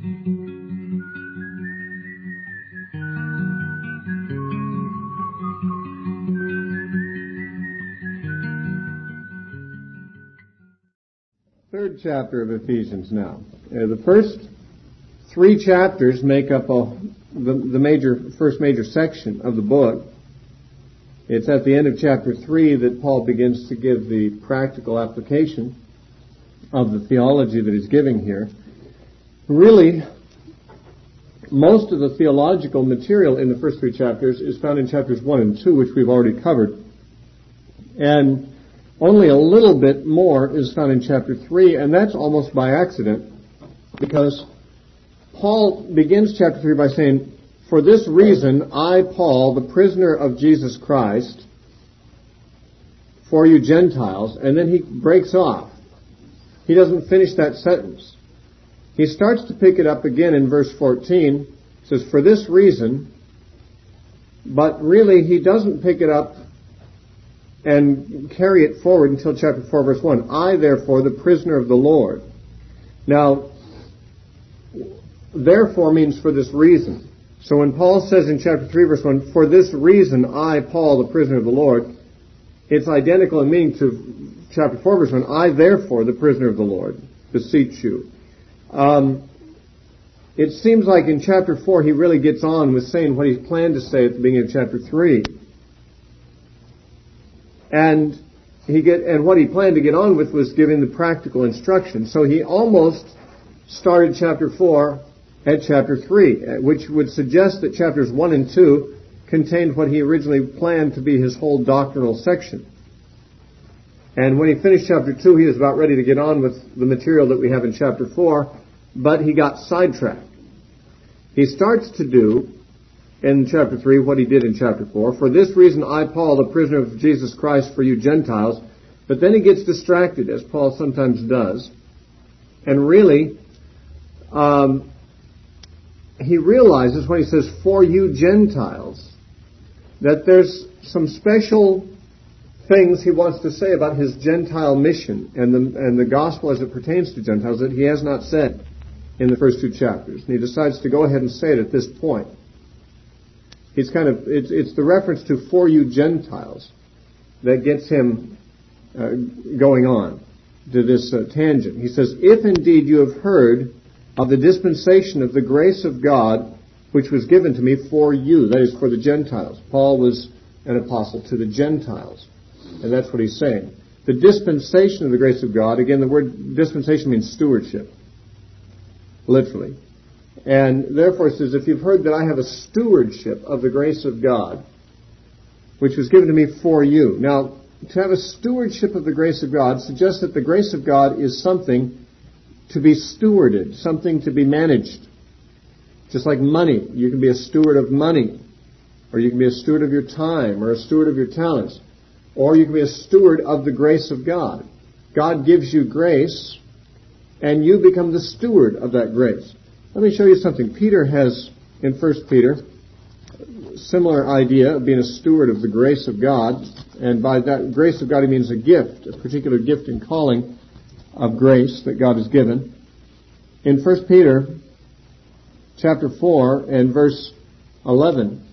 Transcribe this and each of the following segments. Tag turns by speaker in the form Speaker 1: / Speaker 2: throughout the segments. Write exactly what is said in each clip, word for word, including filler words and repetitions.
Speaker 1: Third chapter of Ephesians now. Uh, the first three chapters make up a, the, the major first major section of the book. It's at the end of chapter three that Paul begins to give the practical application of the theology that he's giving here. Really, most of the theological material in the first three chapters is found in chapters one and two, which we've already covered. And only a little bit more is found in chapter three, and that's almost by accident, because Paul begins chapter three by saying, "For this reason, I, Paul, the prisoner of Jesus Christ, for you Gentiles," and then he breaks off. He doesn't finish that sentence. He starts to pick it up again in verse fourteen. It says, "For this reason," but really he doesn't pick it up and carry it forward until chapter four, verse one. "I, therefore, the prisoner of the Lord." Now, therefore means for this reason. So when Paul says in chapter three, verse one, "For this reason, I, Paul, the prisoner of the Lord," it's identical in meaning to chapter four, verse one, "I, therefore, the prisoner of the Lord, beseech you." Um, it seems like in chapter four he really gets on with saying what he planned to say at the beginning of chapter three. And he get and what he planned to get on with was giving the practical instruction. So he almost started chapter four at chapter three, which would suggest that chapters one and two contained what he originally planned to be his whole doctrinal section. And when he finished chapter two, he was about ready to get on with the material that we have in chapter four, but he got sidetracked. He starts to do in chapter three what he did in chapter four. "For this reason, I, Paul, the prisoner of Jesus Christ, for you Gentiles." But then he gets distracted, as Paul sometimes does. And really, um, he realizes when he says, "for you Gentiles," that there's some special things he wants to say about his Gentile mission and the, and the gospel as it pertains to Gentiles that he has not said in the first two chapters. And he decides to go ahead and say it at this point. He's kind of, it's, it's the reference to "for you Gentiles" that gets him uh, going on to this uh, tangent. He says, "If indeed you have heard of the dispensation of the grace of God, which was given to me for you," that is, for the Gentiles. Paul was an apostle to the Gentiles, and that's what he's saying. The dispensation of the grace of God, again, the word dispensation means stewardship, literally. And therefore it says, "If you've heard that I have a stewardship of the grace of God, which was given to me for you." Now, to have a stewardship of the grace of God suggests that the grace of God is something to be stewarded, something to be managed. Just like money. You can be a steward of money, or you can be a steward of your time, or a steward of your talents, or you can be a steward of the grace of God. God gives you grace, and you become the steward of that grace. Let me show you something. Peter has, in First Peter, a similar idea of being a steward of the grace of God. And by that grace of God, he means a gift, a particular gift and calling of grace that God has given. In First Peter, chapter four, and verse eleven,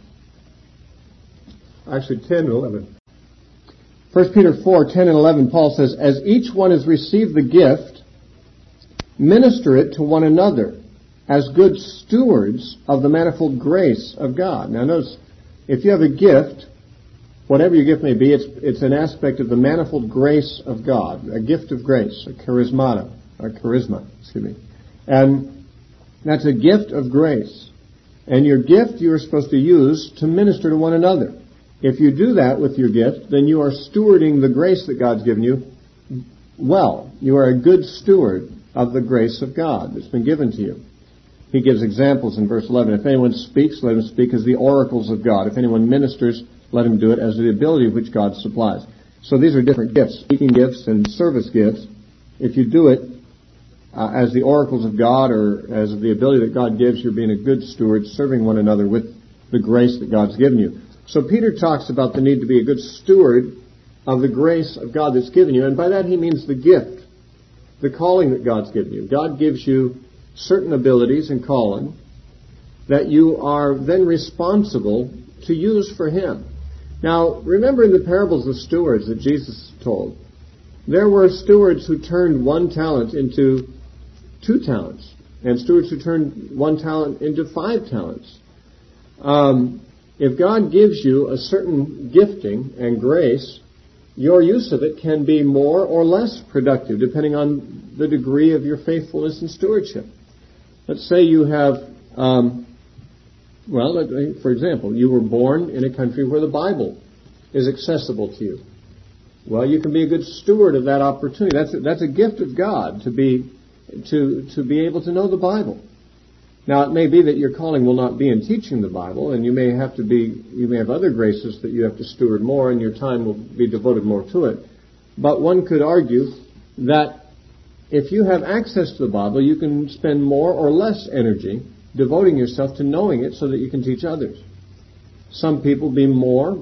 Speaker 1: actually ten and eleven. First Peter four, ten and eleven, Paul says, "As each one has received the gift, minister it to one another, as good stewards of the manifold grace of God." Now notice, if you have a gift, whatever your gift may be, it's it's an aspect of the manifold grace of God, a gift of grace, a charismata, a charisma, excuse me. And that's a gift of grace. And your gift you are supposed to use to minister to one another. If you do that with your gift, then you are stewarding the grace that God's given you well. You are a good steward of the grace of God that's been given to you. He gives examples in verse eleven. "If anyone speaks, let him speak as the oracles of God. If anyone ministers, let him do it as the ability of which God supplies." So these are different gifts, speaking gifts and service gifts. If you do it uh, as the oracles of God or as the ability that God gives, you're being a good steward, serving one another with the grace that God's given you. So Peter talks about the need to be a good steward of the grace of God that's given you. And by that he means the gift, the calling that God's given you. God gives you certain abilities and calling that you are then responsible to use for Him. Now, remember in the parables of stewards that Jesus told, there were stewards who turned one talent into two talents, and stewards who turned one talent into five talents. Um, if God gives you a certain gifting and grace, your use of it can be more or less productive, depending on the degree of your faithfulness and stewardship. Let's say you have, um, well, for example, you were born in a country where the Bible is accessible to you. Well, you can be a good steward of that opportunity. That's a, that's a gift of God to be to to be able to know the Bible. Now, it may be that your calling will not be in teaching the Bible, and you may have to be you may have other graces that you have to steward more, and your time will be devoted more to it. But one could argue that if you have access to the Bible, you can spend more or less energy devoting yourself to knowing it so that you can teach others. Some people be more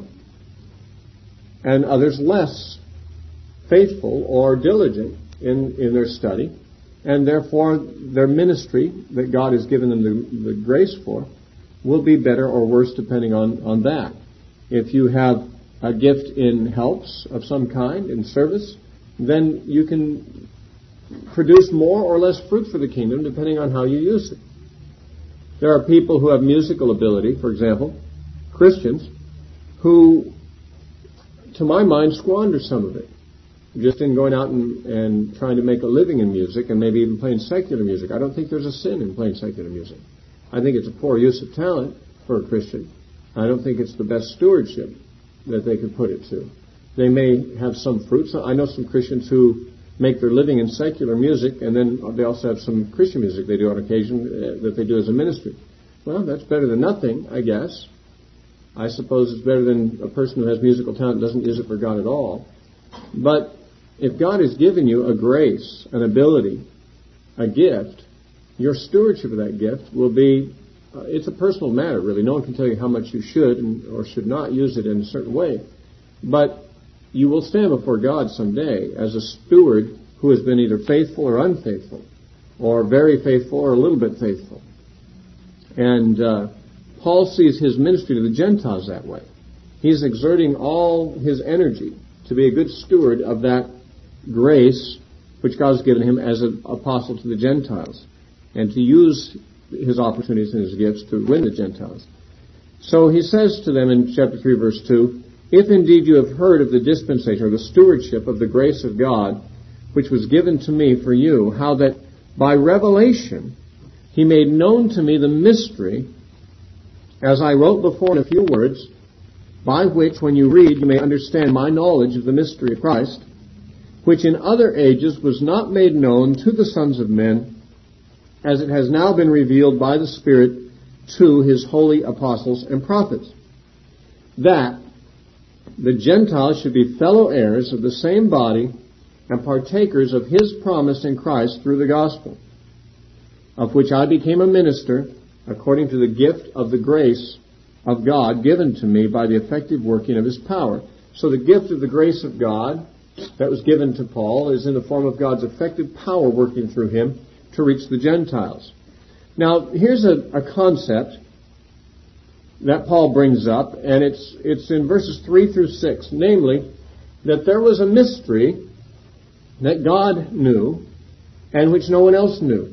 Speaker 1: and others less faithful or diligent in, in their study, and therefore their ministry that God has given them the, the grace for will be better or worse depending on, on that. If you have a gift in helps of some kind, in service, then you can produce more or less fruit for the kingdom depending on how you use it. There are people who have musical ability, for example, Christians, who, to my mind, squander some of it, just in going out and, and trying to make a living in music and maybe even playing secular music. I don't think there's a sin in playing secular music. I think it's a poor use of talent for a Christian. I don't think it's the best stewardship that they could put it to. They may have some fruits. I know some Christians who make their living in secular music, and then they also have some Christian music they do on occasion uh, that they do as a ministry. Well, that's better than nothing, I guess. I suppose it's better than a person who has musical talent and doesn't use it for God at all. But if God has given you a grace, an ability, a gift, your stewardship of that gift will be, uh, it's a personal matter, really. No one can tell you how much you should and, or should not use it in a certain way. But you will stand before God someday as a steward who has been either faithful or unfaithful, or very faithful or a little bit faithful. And uh, Paul sees his ministry to the Gentiles that way. He's exerting all his energy to be a good steward of that grace which God has given him as an apostle to the Gentiles, and to use his opportunities and his gifts to win the Gentiles. So he says to them in chapter three, verse two, "If indeed you have heard of the dispensation or the stewardship of the grace of God, which was given to me for you, how that by revelation he made known to me the mystery, as I wrote before in a few words, by which when you read you may understand my knowledge of the mystery of Christ, which in other ages was not made known to the sons of men, as it has now been revealed by the Spirit to his holy apostles and prophets, that the Gentiles should be fellow heirs of the same body and partakers of his promise in Christ through the gospel, of which I became a minister according to the gift of the grace of God given to me by the effective working of his power." So the gift of the grace of God that was given to Paul is in the form of God's effective power working through him to reach the Gentiles. Now, here's a, a concept that Paul brings up, and it's it's in verses three through six, namely, that there was a mystery that God knew and which no one else knew.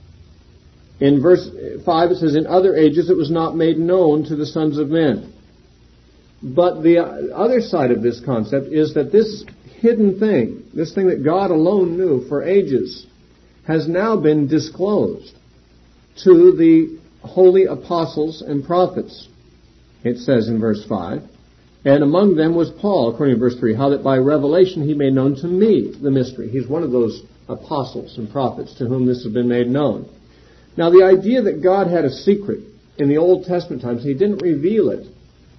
Speaker 1: In verse five it says, "In other ages it was not made known to the sons of men." But the other side of this concept is that this hidden thing, this thing that God alone knew for ages, has now been disclosed to the holy apostles and prophets. It says in verse five, "And among them was Paul," according to verse three, "how that by revelation he made known to me the mystery." He's one of those apostles and prophets to whom this has been made known. Now, the idea that God had a secret in the Old Testament times, he didn't reveal it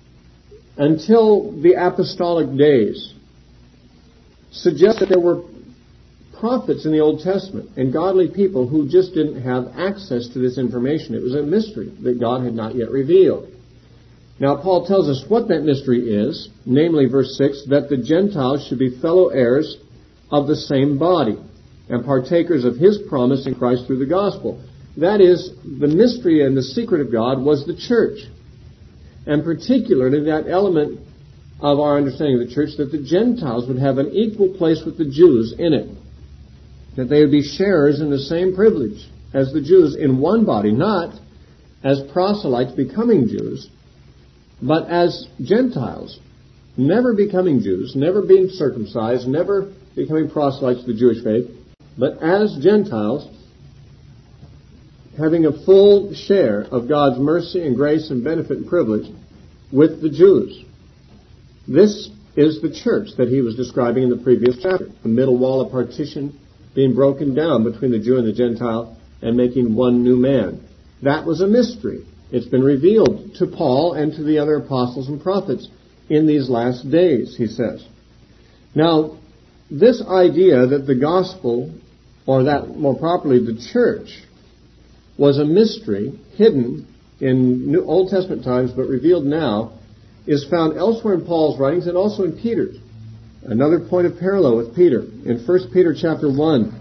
Speaker 1: until the apostolic days, suggests that there were prophets in the Old Testament and godly people who just didn't have access to this information. It was a mystery that God had not yet revealed. Now, Paul tells us what that mystery is, namely, verse six, that the Gentiles should be fellow heirs of the same body and partakers of his promise in Christ through the gospel. That is, the mystery and the secret of God was the church. And particularly that element of our understanding of the church, that the Gentiles would have an equal place with the Jews in it. That they would be sharers in the same privilege as the Jews in one body, not as proselytes becoming Jews, but as Gentiles, never becoming Jews, never being circumcised, never becoming proselytes to the Jewish faith, but as Gentiles, having a full share of God's mercy and grace and benefit and privilege with the Jews. This is the church that he was describing in the previous chapter. The middle wall of partition being broken down between the Jew and the Gentile and making one new man. That was a mystery. It's been revealed to Paul and to the other apostles and prophets in these last days, he says. Now, this idea that the gospel, or that more properly the church, was a mystery hidden in New Old Testament times but revealed now, is found elsewhere in Paul's writings and also in Peter's. Another point of parallel with Peter. In First Peter chapter one,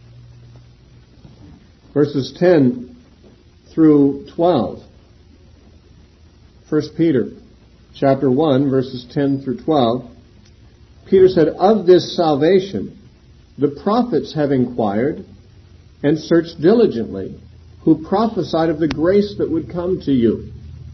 Speaker 1: verses ten through twelve. First Peter chapter one, verses ten through twelve. Peter said, "Of this salvation the prophets have inquired and searched diligently, who prophesied of the grace that would come to you."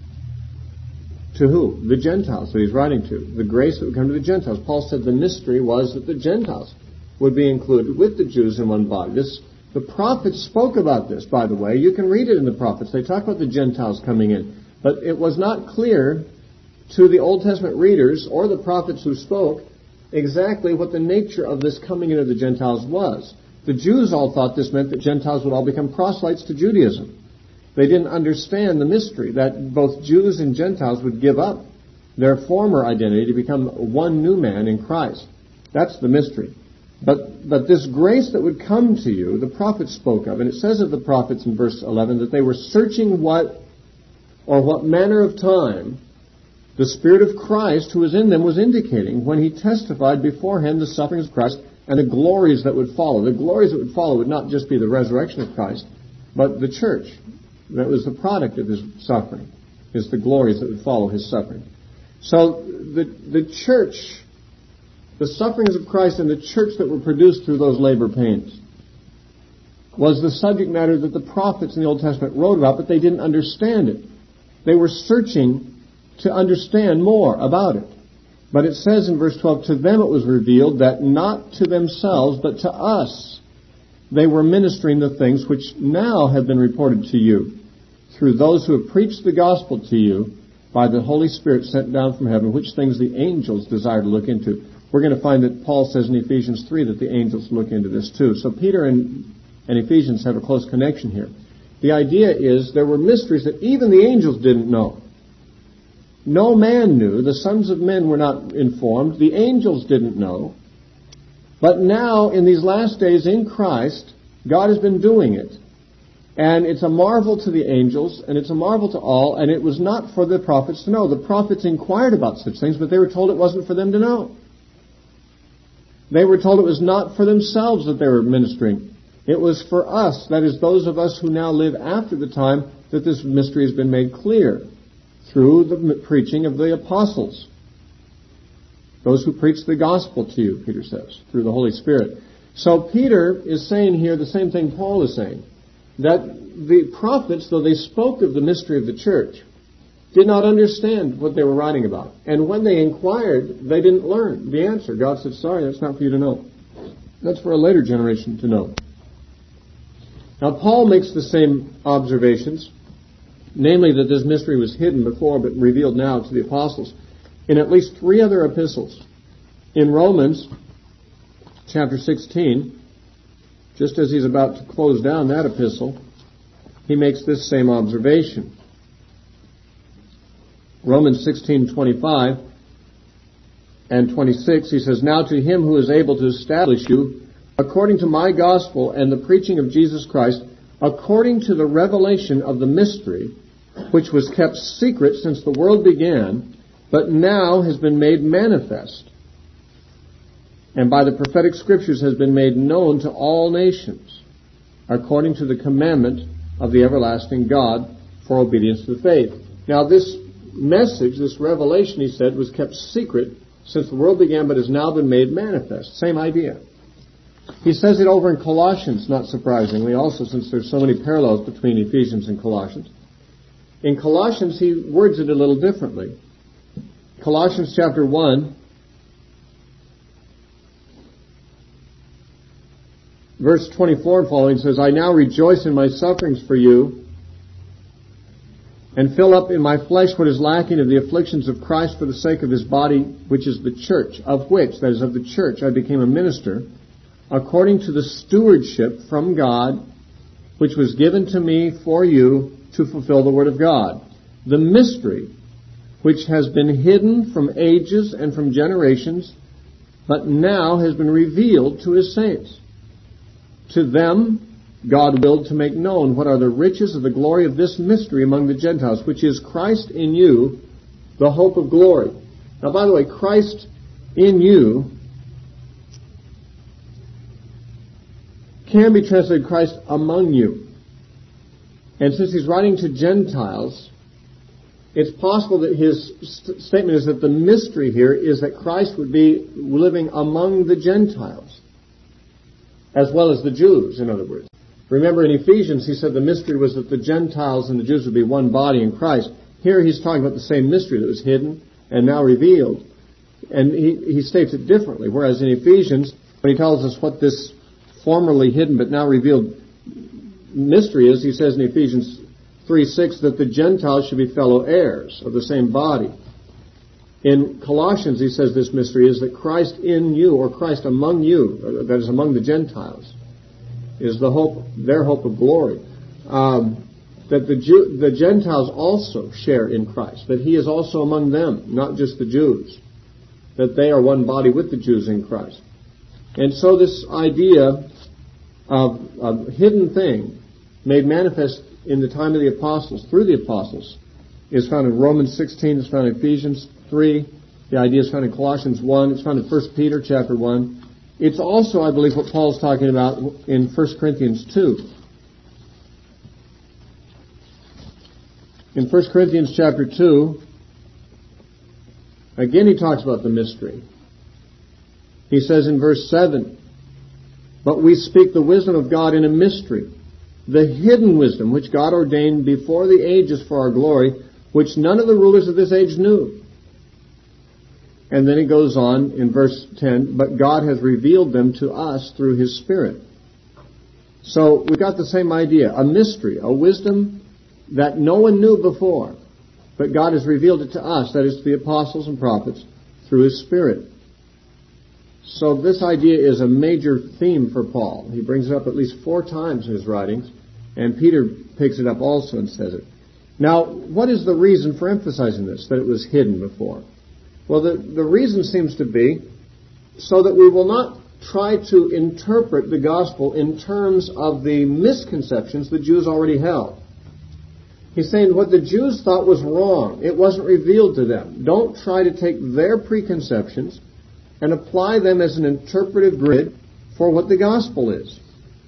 Speaker 1: To who? The Gentiles that he's writing to. The grace that would come to the Gentiles. Paul said the mystery was that the Gentiles would be included with the Jews in one body. This, the prophets spoke about this, by the way. You can read it in the prophets. They talk about the Gentiles coming in. But it was not clear to the Old Testament readers or the prophets who spoke exactly what the nature of this coming in of the Gentiles was. The Jews all thought this meant that Gentiles would all become proselytes to Judaism. They didn't understand the mystery that both Jews and Gentiles would give up their former identity to become one new man in Christ. That's the mystery. But but this grace that would come to you, the prophets spoke of, and it says of the prophets in verse eleven that they were searching what or what manner of time the Spirit of Christ who was in them was indicating when he testified beforehand the sufferings of Christ and the glories that would follow. The glories that would follow would not just be the resurrection of Christ, but the church. That was the product of his suffering, is the glories that would follow his suffering. So the the church, the sufferings of Christ and the church that were produced through those labor pains, was the subject matter that the prophets in the Old Testament wrote about, but they didn't understand it. They were searching to understand more about it. But it says in verse twelve, "To them it was revealed that not to themselves, but to us they were ministering the things which now have been reported to you, through those who have preached the gospel to you by the Holy Spirit sent down from heaven, which things the angels desire to look into." We're going to find that Paul says in Ephesians three that the angels look into this too. So Peter and, and Ephesians have a close connection here. The idea is there were mysteries that even the angels didn't know. No man knew. The sons of men were not informed. The angels didn't know. But now, in these last days in Christ, God has been doing it. And it's a marvel to the angels, and it's a marvel to all, and it was not for the prophets to know. The prophets inquired about such things, but they were told it wasn't for them to know. They were told it was not for themselves that they were ministering. It was for us, that is, those of us who now live after the time, that this mystery has been made clear through the preaching of the apostles. Those who preach the gospel to you, Peter says, through the Holy Spirit. So Peter is saying here the same thing Paul is saying, that the prophets, though they spoke of the mystery of the church, did not understand what they were writing about. And when they inquired, they didn't learn the answer. God said, sorry, that's not for you to know. That's for a later generation to know. Now, Paul makes the same observations, namely that this mystery was hidden before but revealed now to the apostles, in at least three other epistles. In Romans chapter sixteen, just as he's about to close down that epistle, he makes this same observation. Romans sixteen twenty-five and twenty-six, he says, "Now to him who is able to establish you, according to my gospel and the preaching of Jesus Christ, according to the revelation of the mystery, which was kept secret since the world began, but now has been made manifest, and by the prophetic scriptures has been made known to all nations, according to the commandment of the everlasting God for obedience to the faith. Now this message, this revelation, he said, was kept secret since the world began, but has now been made manifest. Same idea. He says it over in Colossians, not surprisingly, also, since there's so many parallels between Ephesians and Colossians. In Colossians, he words it a little differently. Colossians chapter one, verse twenty-four and following says, I now rejoice in my sufferings for you, and fill up in my flesh what is lacking of the afflictions of Christ for the sake of his body, which is the church, of which, that is of the church, I became a minister, according to the stewardship from God, which was given to me for you to fulfill the word of God. The mystery, which has been hidden from ages and from generations, but now has been revealed to his saints. To them, God willed to make known what are the riches of the glory of this mystery among the Gentiles, which is Christ in you, the hope of glory. Now, by the way, Christ in you can be translated Christ among you. And since he's writing to Gentiles, it's possible that his st- statement is that the mystery here is that Christ would be living among the Gentiles, as well as the Jews, in other words. Remember in Ephesians, he said the mystery was that the Gentiles and the Jews would be one body in Christ. Here he's talking about the same mystery that was hidden and now revealed. And he, he states it differently. Whereas in Ephesians, when he tells us what this formerly hidden but now revealed mystery is, he says in Ephesians three six that the Gentiles should be fellow heirs of the same body. In Colossians, he says this mystery is that Christ in you, or Christ among you, that is among the Gentiles, is the hope, their hope of glory. Um, that the Jew, the Gentiles also share in Christ, that he is also among them, not just the Jews, that they are one body with the Jews in Christ. And so this idea of a hidden thing made manifest in the time of the apostles, through the apostles, is found in Romans sixteen, it's found in Ephesians three, the idea is found in Colossians one, it's found in First Peter chapter one. It's also, I believe, what Paul's talking about in First Corinthians two. In First Corinthians chapter two, again he talks about the mystery. He says in verse seven, but we speak the wisdom of God in a mystery, the hidden wisdom which God ordained before the ages for our glory, which none of the rulers of this age knew. And then it goes on in verse ten, but God has revealed them to us through his Spirit. So we've got the same idea, a mystery, a wisdom that no one knew before, but God has revealed it to us, that is to the apostles and prophets, through his Spirit. So this idea is a major theme for Paul. He brings it up at least four times in his writings, and Peter picks it up also and says it. Now, what is the reason for emphasizing this, that it was hidden before? Well, the, the reason seems to be so that we will not try to interpret the gospel in terms of the misconceptions the Jews already held. He's saying what the Jews thought was wrong, it wasn't revealed to them. Don't try to take their preconceptions and apply them as an interpretive grid for what the gospel is.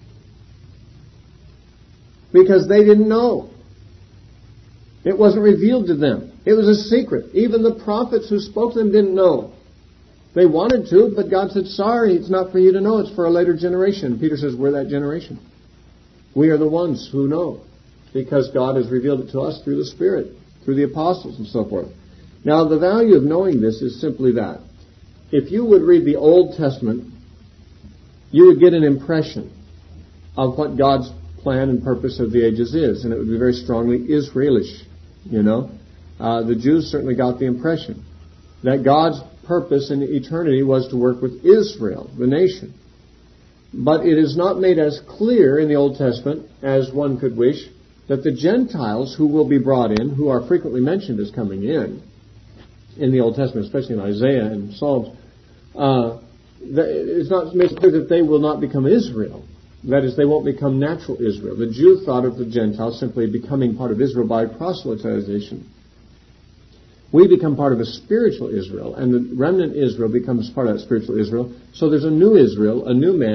Speaker 1: Because they didn't know. It wasn't revealed to them. It was a secret. Even the prophets who spoke to them didn't know. They wanted to, but God said, sorry, it's not for you to know, it's for a later generation. Peter says, we're that generation. We are the ones who know, because God has revealed it to us through the Spirit, through the apostles and so forth. Now, the value of knowing this is simply that. If you would read the Old Testament, you would get an impression of what God's plan and purpose of the ages is, and it would be very strongly Israelish, you know. Uh, the Jews certainly got the impression that God's purpose in eternity was to work with Israel, the nation. But it is not made as clear in the Old Testament as one could wish that the Gentiles who will be brought in, who are frequently mentioned as coming in, in the Old Testament, especially in Isaiah and Psalms, uh, it's not made clear that they will not become Israel. That is, they won't become natural Israel. The Jew thought of the Gentiles simply becoming part of Israel by proselytization. We become part of a spiritual Israel, and the remnant Israel becomes part of that spiritual Israel. So there's a new Israel, a new man,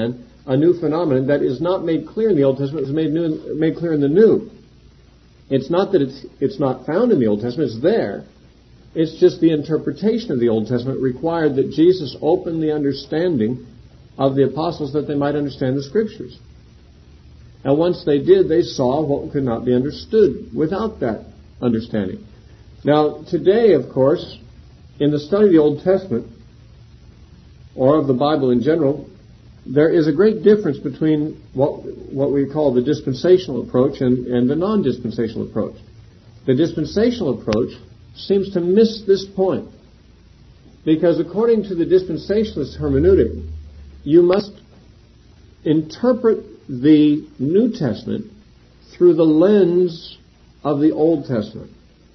Speaker 1: a new phenomenon that is not made clear in the Old Testament, is made new, made clear in the New. It's not that it's it's not found in the Old Testament, it's there. It's just the interpretation of the Old Testament required that Jesus open the understanding of the apostles that they might understand the Scriptures. And once they did, they saw what could not be understood without that understanding. Now, today, of course, in the study of the Old Testament, or of the Bible in general, there is a great difference between what what we call the dispensational approach and, and the non-dispensational approach. The dispensational approach seems to miss this point, because according to the dispensationalist hermeneutic, you must interpret the New Testament through the lens of the Old Testament.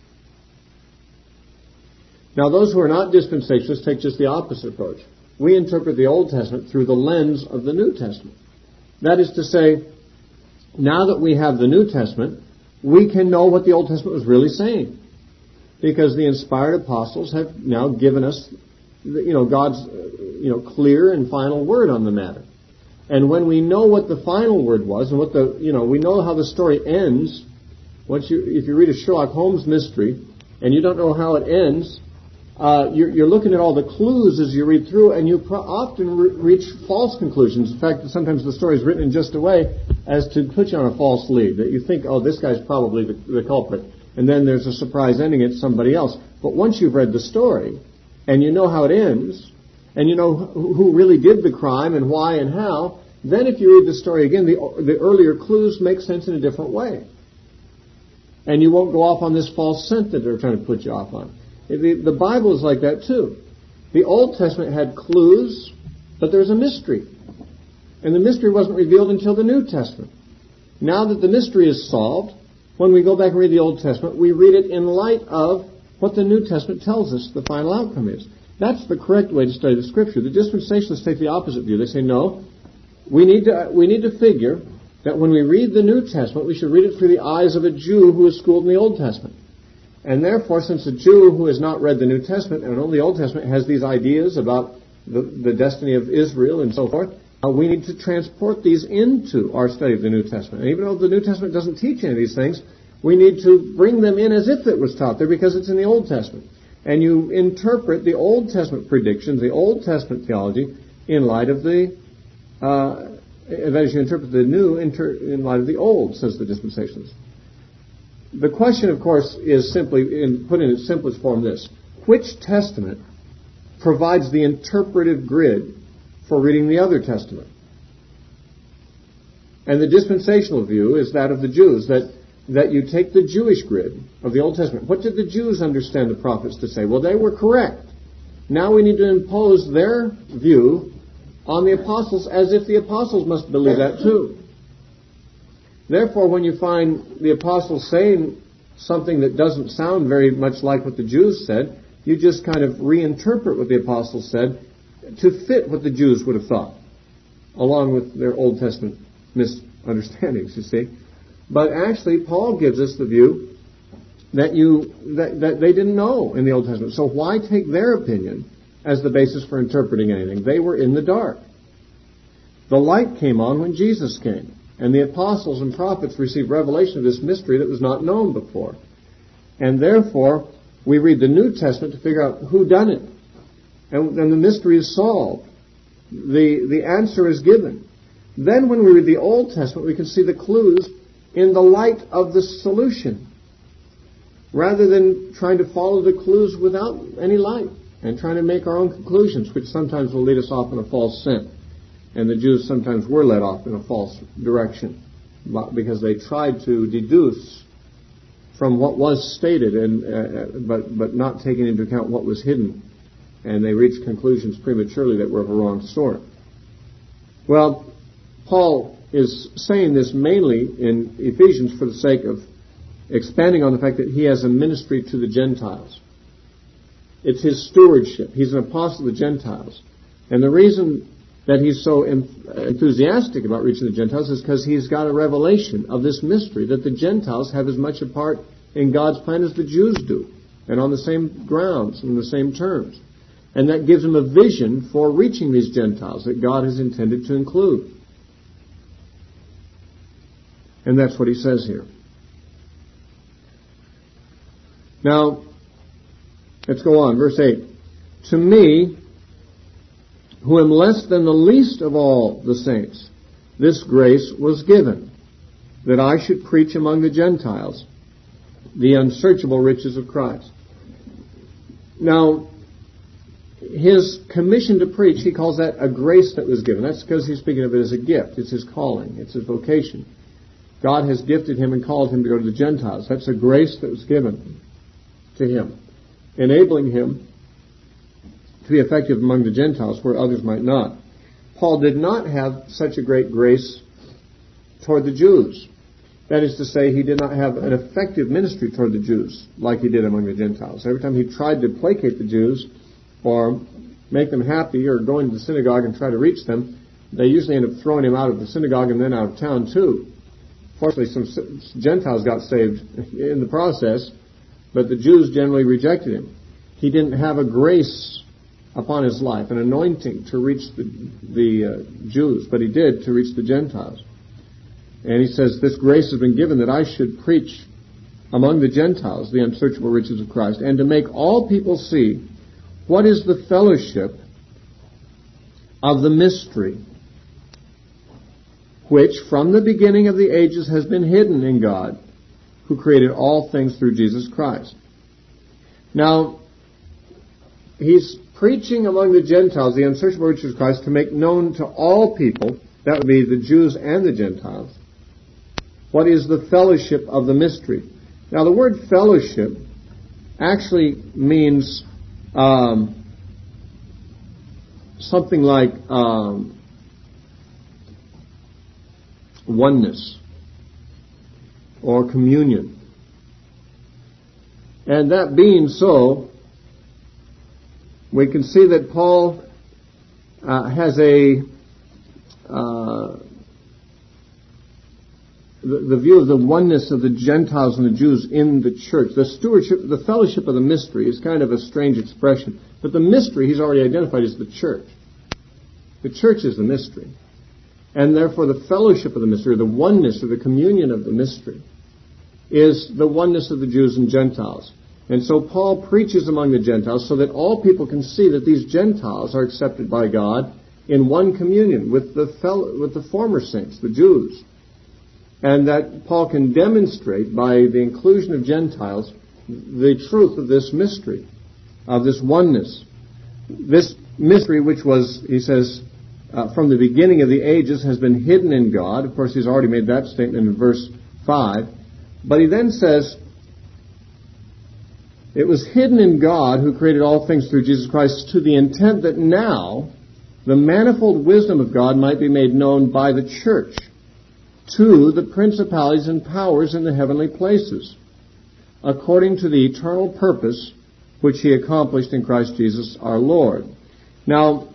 Speaker 1: Now, those who are not dispensationalists take just the opposite approach. We interpret the Old Testament through the lens of the New Testament. That is to say, now that we have the New Testament, we can know what the Old Testament was really saying, because the inspired apostles have now given us, you know, God's, you know, clear and final word on the matter. And when we know what the final word was, and what the, you know, we know how the story ends. Once you, if you read a Sherlock Holmes mystery and you don't know how it ends, uh, you're, you're looking at all the clues as you read through, and you pro- often re- reach false conclusions. In fact, sometimes the story is written in just a way as to put you on a false lead, that you think, oh, this guy's probably the, the culprit. And then there's a surprise ending, it's somebody else. But once you've read the story, and you know how it ends, and you know who really did the crime and why and how, then if you read the story again, the, the earlier clues make sense in a different way. And you won't go off on this false scent that they're trying to put you off on. The, the Bible is like that too. The Old Testament had clues, but there's a mystery. And the mystery wasn't revealed until the New Testament. Now that the mystery is solved, when we go back and read the Old Testament, we read it in light of what the New Testament tells us the final outcome is. That's the correct way to study the Scripture. The dispensationalists take the opposite view. They say, no, we need to, we need to figure that when we read the New Testament, we should read it through the eyes of a Jew who is schooled in the Old Testament. And therefore, since a Jew who has not read the New Testament and only the Old Testament has these ideas about the, the destiny of Israel and so forth, uh, we need to transport these into our study of the New Testament. And even though the New Testament doesn't teach any of these things, we need to bring them in as if it was taught there, because it's in the Old Testament. And you interpret the Old Testament predictions, the Old Testament theology, in light of the, uh, that is, you interpret the New in light of the Old, says the dispensationalists. The question, of course, is simply, in put in its simplest form, this: which testament provides the interpretive grid for reading the other testament? And the dispensational view is that of the Jews, that that you take the Jewish grid of the Old Testament. What did the Jews understand the prophets to say? Well, they were correct. Now we need to impose their view on the apostles as if the apostles must believe that too. Therefore, when you find the apostles saying something that doesn't sound very much like what the Jews said, you just kind of reinterpret what the apostles said to fit what the Jews would have thought, along with their Old Testament misunderstandings, you see. But actually, Paul gives us the view that you that, that they didn't know in the Old Testament. So why take their opinion as the basis for interpreting anything? They were in the dark. The light came on when Jesus came, and the apostles and prophets received revelation of this mystery that was not known before. And therefore, we read the New Testament to figure out who done it. And then the mystery is solved. The, the answer is given. Then when we read the Old Testament, we can see the clues in the light of the solution, rather than trying to follow the clues without any light and trying to make our own conclusions, which sometimes will lead us off in a false scent. And the Jews sometimes were led off in a false direction because they tried to deduce from what was stated, and uh, but but not taking into account what was hidden, and they reached conclusions prematurely that were of a wrong sort. Well, Paul is saying this mainly in Ephesians for the sake of expanding on the fact that he has a ministry to the Gentiles. It's his stewardship. He's an apostle of the Gentiles. And the reason that he's so enthusiastic about reaching the Gentiles is because he's got a revelation of this mystery that the Gentiles have as much a part in God's plan as the Jews do, and on the same grounds, and the same terms. And that gives him a vision for reaching these Gentiles that God has intended to include. And that's what he says here. Now, let's go on. Verse eight. To me, who am less than the least of all the saints, this grace was given, that I should preach among the Gentiles the unsearchable riches of Christ. Now, his commission to preach, he calls that a grace that was given. That's because he's speaking of it as a gift. It's his calling. It's his vocation. God has gifted him and called him to go to the Gentiles. That's a grace that was given to him, enabling him to be effective among the Gentiles where others might not. Paul did not have such a great grace toward the Jews. That is to say, he did not have an effective ministry toward the Jews like he did among the Gentiles. Every time he tried to placate the Jews or make them happy or go into the synagogue and try to reach them, they usually end up throwing him out of the synagogue and then out of town too. Fortunately, some Gentiles got saved in the process, but the Jews generally rejected him. He didn't have a grace upon his life, an anointing to reach the, the uh, Jews, but he did to reach the Gentiles. And he says, this grace has been given that I should preach among the Gentiles the unsearchable riches of Christ, and to make all people see what is the fellowship of the mystery, which from the beginning of the ages has been hidden in God, who created all things through Jesus Christ. Now, he's preaching among the Gentiles the unsearchable riches of Christ to make known to all people, that would be the Jews and the Gentiles, what is the fellowship of the mystery. Now, the word fellowship actually means um, something like um, oneness or communion. And that being so, we can see that Paul uh, has a uh, the, the view of the oneness of the Gentiles and the Jews in the church. The stewardship, the fellowship of the mystery is kind of a strange expression, but the mystery he's already identified as the church. The church is the mystery. And therefore the fellowship of the mystery, the oneness or the communion of the mystery, is the oneness of the Jews and Gentiles. And so Paul preaches among the Gentiles so that all people can see that these Gentiles are accepted by God in one communion with the fellow, with the former saints, the Jews. And that Paul can demonstrate by the inclusion of Gentiles the truth of this mystery, of this oneness. This mystery which was, he says, uh, from the beginning of the ages has been hidden in God. Of course, he's already made that statement in verse five. But he then says, it was hidden in God who created all things through Jesus Christ, to the intent that now the manifold wisdom of God might be made known by the church to the principalities and powers in the heavenly places, according to the eternal purpose which he accomplished in Christ Jesus our Lord. Now,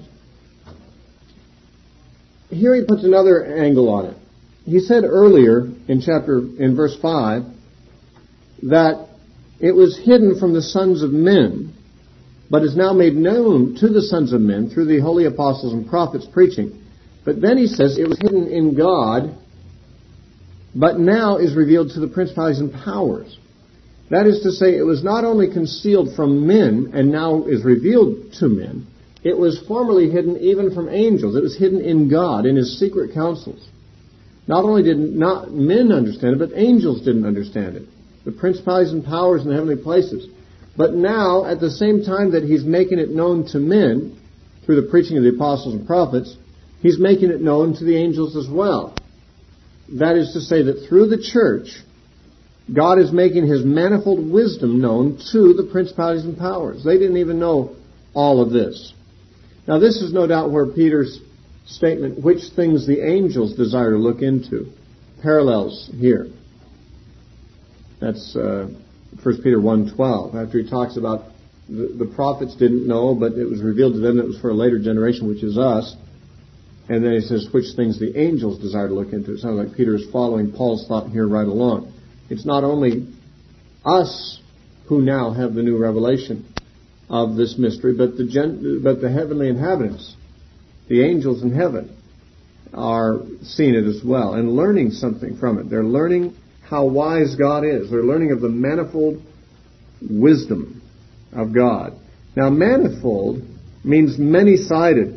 Speaker 1: here he puts another angle on it. He said earlier in chapter, in verse five, that it was hidden from the sons of men, but is now made known to the sons of men through the holy apostles and prophets preaching. But then he says it was hidden in God, but now is revealed to the principalities and powers. That is to say, it was not only concealed from men and now is revealed to men, it was formerly hidden even from angels. It was hidden in God, in his secret counsels. Not only did not men understand it, but angels didn't understand it. The principalities and powers in the heavenly places. But now, at the same time that he's making it known to men, through the preaching of the apostles and prophets, he's making it known to the angels as well. That is to say that through the church, God is making his manifold wisdom known to the principalities and powers. They didn't even know all of this. Now, this is no doubt where Peter's statement, which things the angels desire to look into, parallels here. That's uh, First Peter one twelve, after he talks about the, the prophets didn't know, but it was revealed to them that it was for a later generation, which is us. And then he says, which things the angels desire to look into. It sounds like Peter is following Paul's thought here right along. It's not only us who now have the new revelation of this mystery, but the gen- but the heavenly inhabitants, the angels in heaven, are seeing it as well and learning something from it. They're learning how wise God is. They're learning of the manifold wisdom of God. Now, manifold means many-sided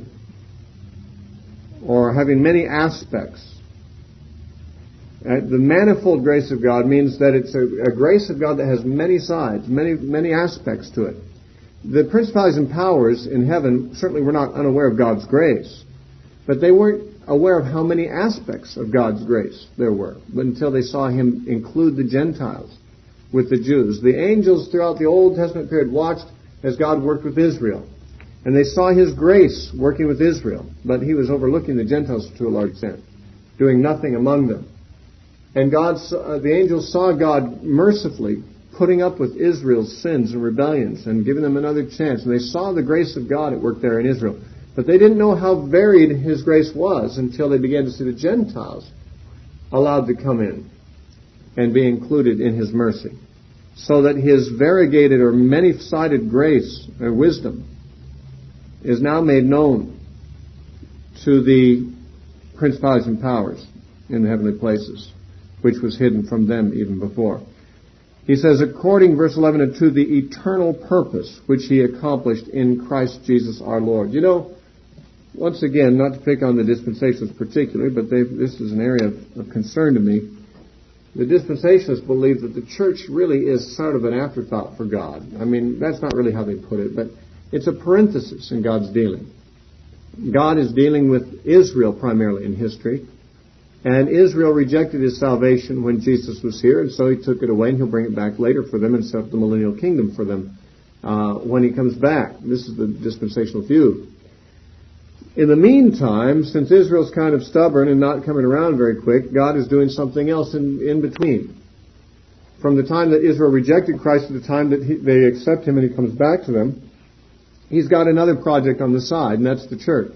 Speaker 1: or having many aspects. Uh, the manifold grace of God means that it's a, a grace of God that has many sides, many many aspects to it. The principalities and powers in heaven certainly were not unaware of God's grace, but they weren't aware of how many aspects of God's grace there were until they saw Him include the Gentiles with the Jews. The angels throughout the Old Testament period watched as God worked with Israel, and they saw His grace working with Israel, but He was overlooking the Gentiles to a large extent, doing nothing among them. And God, uh, the angels saw God mercifully putting up with Israel's sins and rebellions and giving them another chance. And they saw the grace of God at work there in Israel. But they didn't know how varied His grace was until they began to see the Gentiles allowed to come in and be included in His mercy. So that His variegated or many-sided grace or wisdom is now made known to the principalities and powers in the heavenly places, which was hidden from them even before. He says, according, verse eleven, to the eternal purpose which He accomplished in Christ Jesus our Lord. You know, once again, not to pick on the dispensationalists particularly, but this is an area of, of concern to me. The dispensationalists believe that the church really is sort of an afterthought for God. I mean, that's not really how they put it, but it's a parenthesis in God's dealing. God is dealing with Israel primarily in history. And Israel rejected His salvation when Jesus was here, and so He took it away, and He'll bring it back later for them and set up the millennial kingdom for them uh, when He comes back. This is the dispensational view. In the meantime, since Israel's kind of stubborn and not coming around very quick, God is doing something else in, in between. From the time that Israel rejected Christ to the time that he, they accept Him and He comes back to them, He's got another project on the side, and that's the church.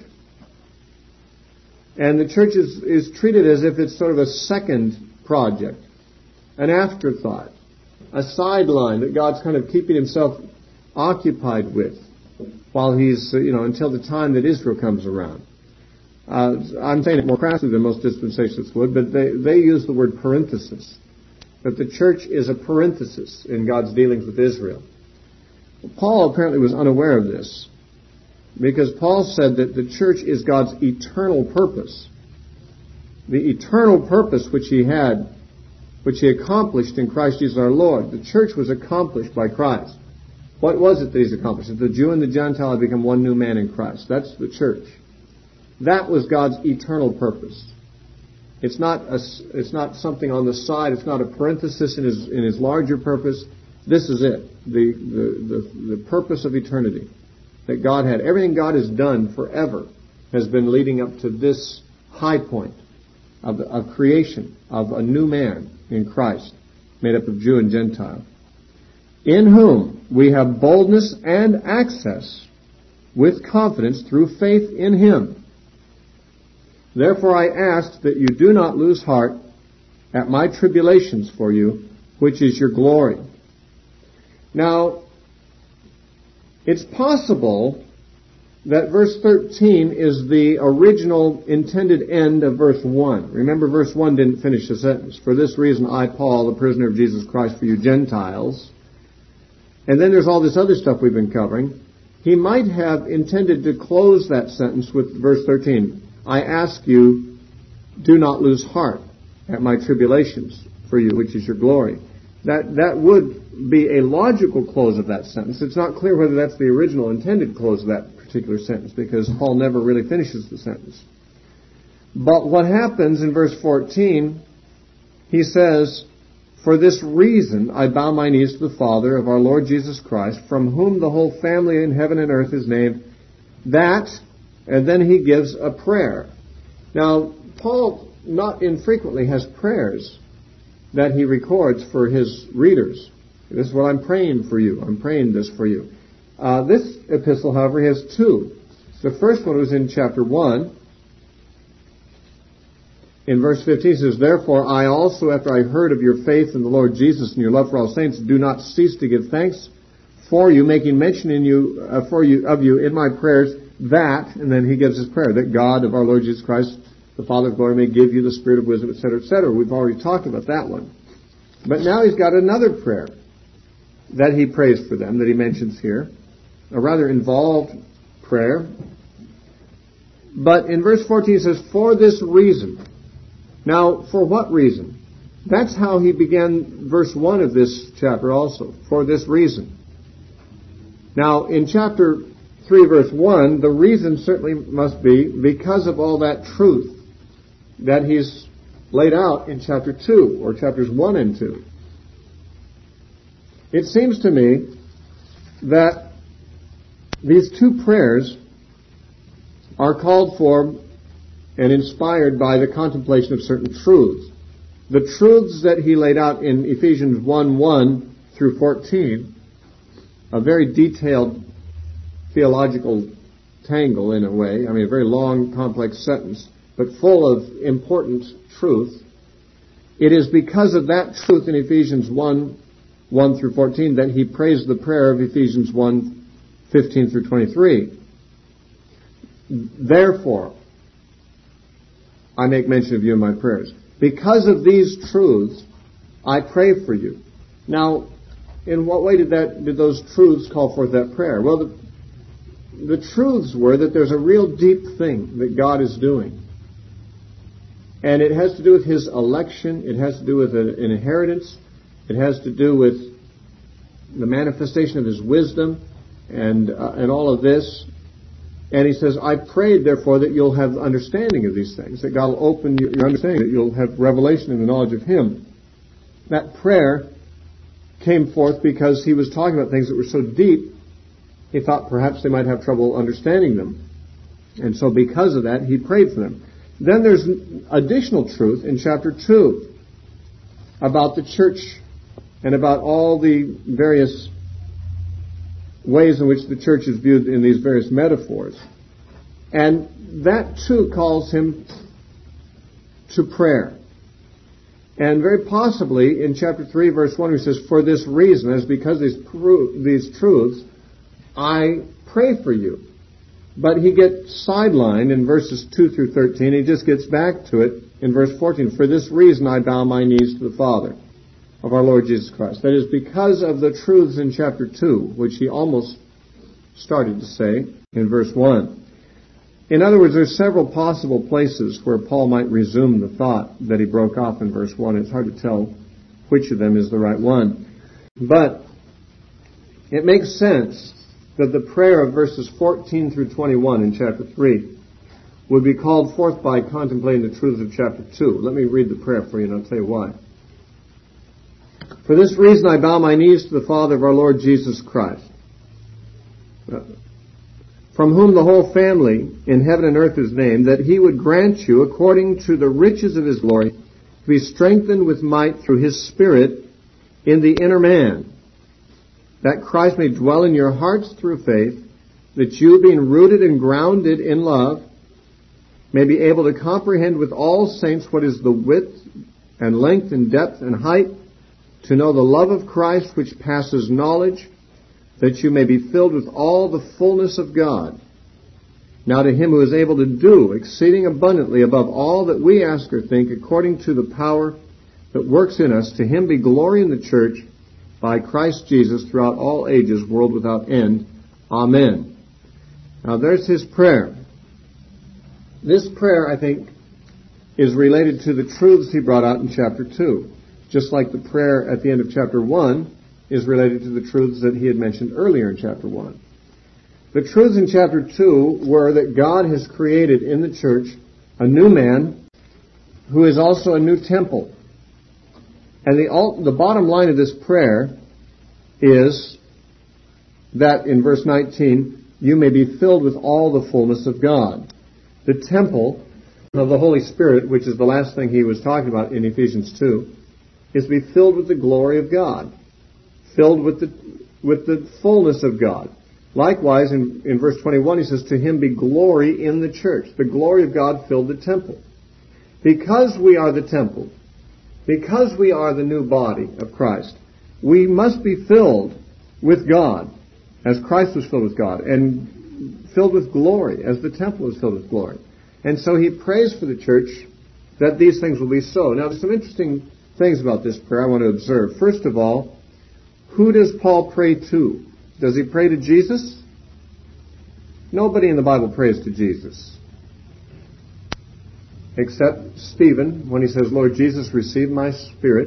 Speaker 1: And the church is, is treated as if it's sort of a second project, an afterthought, a sideline that God's kind of keeping Himself occupied with while He's, you know, until the time that Israel comes around. Uh, I'm saying it more crassly than most dispensationalists would, but they, they use the word parenthesis, that the church is a parenthesis in God's dealings with Israel. Paul apparently was unaware of this, because Paul said that the church is God's eternal purpose. The eternal purpose which He had, which He accomplished in Christ Jesus our Lord. The church was accomplished by Christ. What was it that He's accomplished? That the Jew and the Gentile have become one new man in Christ. That's the church. That was God's eternal purpose. It's not a, it's not something on the side. It's not a parenthesis in His in His larger purpose. This is it. The the the, the purpose of eternity. That God had. Everything God has done forever has been leading up to this high point of, of creation, of a new man in Christ, made up of Jew and Gentile, in whom we have boldness and access with confidence through faith in Him. Therefore I ask that you do not lose heart at my tribulations for you, which is your glory. Now, it's possible that verse thirteen is the original intended end of verse one. Remember, verse one didn't finish the sentence. For this reason, I, Paul, the prisoner of Jesus Christ for you Gentiles. And then there's all this other stuff we've been covering. He might have intended to close that sentence with verse thirteen. I ask you, do not lose heart at my tribulations for you, which is your glory. That that would be a logical close of that sentence. It's not clear whether that's the original intended close of that particular sentence, because Paul never really finishes the sentence. But what happens in verse fourteen, he says, for this reason I bow my knees to the Father of our Lord Jesus Christ, from whom the whole family in heaven and earth is named, that, and then he gives a prayer. Now, Paul not infrequently has prayers that he records for his readers. This is what I'm praying for you. I'm praying this for you. Uh, this epistle, however, has two. The first one was in chapter one. In verse fifteen, it says, therefore I also, after I heard of your faith in the Lord Jesus and your love for all saints, do not cease to give thanks for you, making mention in you, uh, for you of you in my prayers, that, and then he gives his prayer, that God of our Lord Jesus Christ, the Father of glory may give you the spirit of wisdom, et cetera, et cetera. We've already talked about that one. But now he's got another prayer that he prays for them, that he mentions here. A rather involved prayer. But in verse fourteen it says, for this reason. Now, for what reason? That's how he began verse one of this chapter also. For this reason. Now, in chapter three, verse one, the reason certainly must be because of all that truth that he's laid out in chapter two, or chapters one and two. It seems to me that these two prayers are called for and inspired by the contemplation of certain truths. The truths that he laid out in Ephesians one, one through fourteen, a very detailed theological tangle in a way, I mean a very long, complex sentence, but full of important truth. It is because of that truth in Ephesians one, one through fourteen that he prays the prayer of Ephesians one, fifteen through twenty-three. Therefore, I make mention of you in my prayers. Because of these truths, I pray for you. Now, in what way did that did those truths call forth that prayer? Well, the, the truths were that there's a real deep thing that God is doing. And it has to do with His election. It has to do with an inheritance. It has to do with the manifestation of His wisdom and uh, and all of this. And he says, I prayed, therefore, that you'll have understanding of these things, that God will open your understanding, that you'll have revelation in the knowledge of Him. That prayer came forth because he was talking about things that were so deep, he thought perhaps they might have trouble understanding them. And so because of that, he prayed for them. Then there's additional truth in chapter two about the church and about all the various ways in which the church is viewed in these various metaphors. And that too calls him to prayer. And very possibly in chapter three, verse one, he says, for this reason, as because these, these truths, I pray for you. But he gets sidelined in verses two through thirteen. He just gets back to it in verse fourteen. For this reason I bow my knees to the Father of our Lord Jesus Christ. That is because of the truths in chapter two, which he almost started to say in verse one. In other words, there's several possible places where Paul might resume the thought that he broke off in verse one. It's hard to tell which of them is the right one. But it makes sense that the prayer of verses fourteen through twenty-one in chapter three would be called forth by contemplating the truths of chapter two. Let me read the prayer for you and I'll tell you why. For this reason I bow my knees to the Father of our Lord Jesus Christ, from whom the whole family in heaven and earth is named, that He would grant you, according to the riches of His glory, to be strengthened with might through His Spirit in the inner man, that Christ may dwell in your hearts through faith, that you, being rooted and grounded in love, may be able to comprehend with all saints what is the width and length and depth and height, to know the love of Christ which passes knowledge, that you may be filled with all the fullness of God. Now to Him who is able to do exceeding abundantly above all that we ask or think, according to the power that works in us, to Him be glory in the church by Christ Jesus throughout all ages, world without end. Amen. Now there's his prayer. This prayer, I think, is related to the truths he brought out in chapter two. Just like the prayer at the end of chapter one is related to the truths that he had mentioned earlier in chapter one. The truths in chapter two were that God has created in the church a new man who is also a new temple. And the, the bottom line of this prayer is that in verse nineteen, you may be filled with all the fullness of God. The temple of the Holy Spirit, which is the last thing he was talking about in Ephesians two, is to be filled with the glory of God, filled with the with the fullness of God. Likewise, in, in verse twenty-one, he says, to Him be glory in the church. The glory of God filled the temple. Because we are the temple, because we are the new body of Christ, we must be filled with God, as Christ was filled with God, and filled with glory, as the temple was filled with glory. And so he prays for the church that these things will be so. Now, there's some interesting things about this prayer I want to observe. First of all, who does Paul pray to? Does he pray to Jesus? Nobody in the Bible prays to Jesus. Except Stephen, when he says, Lord Jesus, receive my spirit.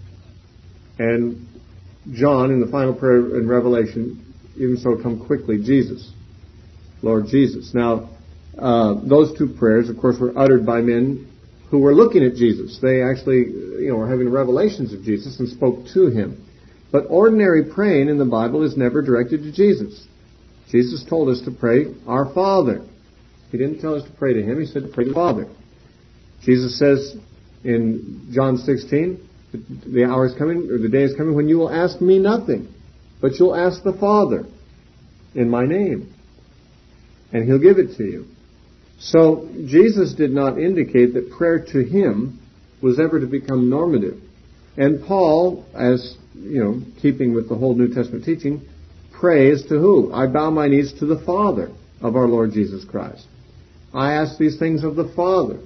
Speaker 1: And John, in the final prayer in Revelation, even so come quickly, Jesus. Lord Jesus. Now, uh, those two prayers, of course, were uttered by men who were looking at Jesus. They actually, you know, were having revelations of Jesus and spoke to him. But ordinary praying in the Bible is never directed to Jesus. Jesus told us to pray, our Father. He didn't tell us to pray to him. He said to pray to the Father. Jesus says in John sixteen, the hour is coming, or the day is coming, when you will ask me nothing, but you'll ask the Father in my name, and he'll give it to you. So Jesus did not indicate that prayer to him was ever to become normative. And Paul, as, you know, keeping with the whole New Testament teaching, prays to who? I bow my knees to the Father of our Lord Jesus Christ. I ask these things of the Father.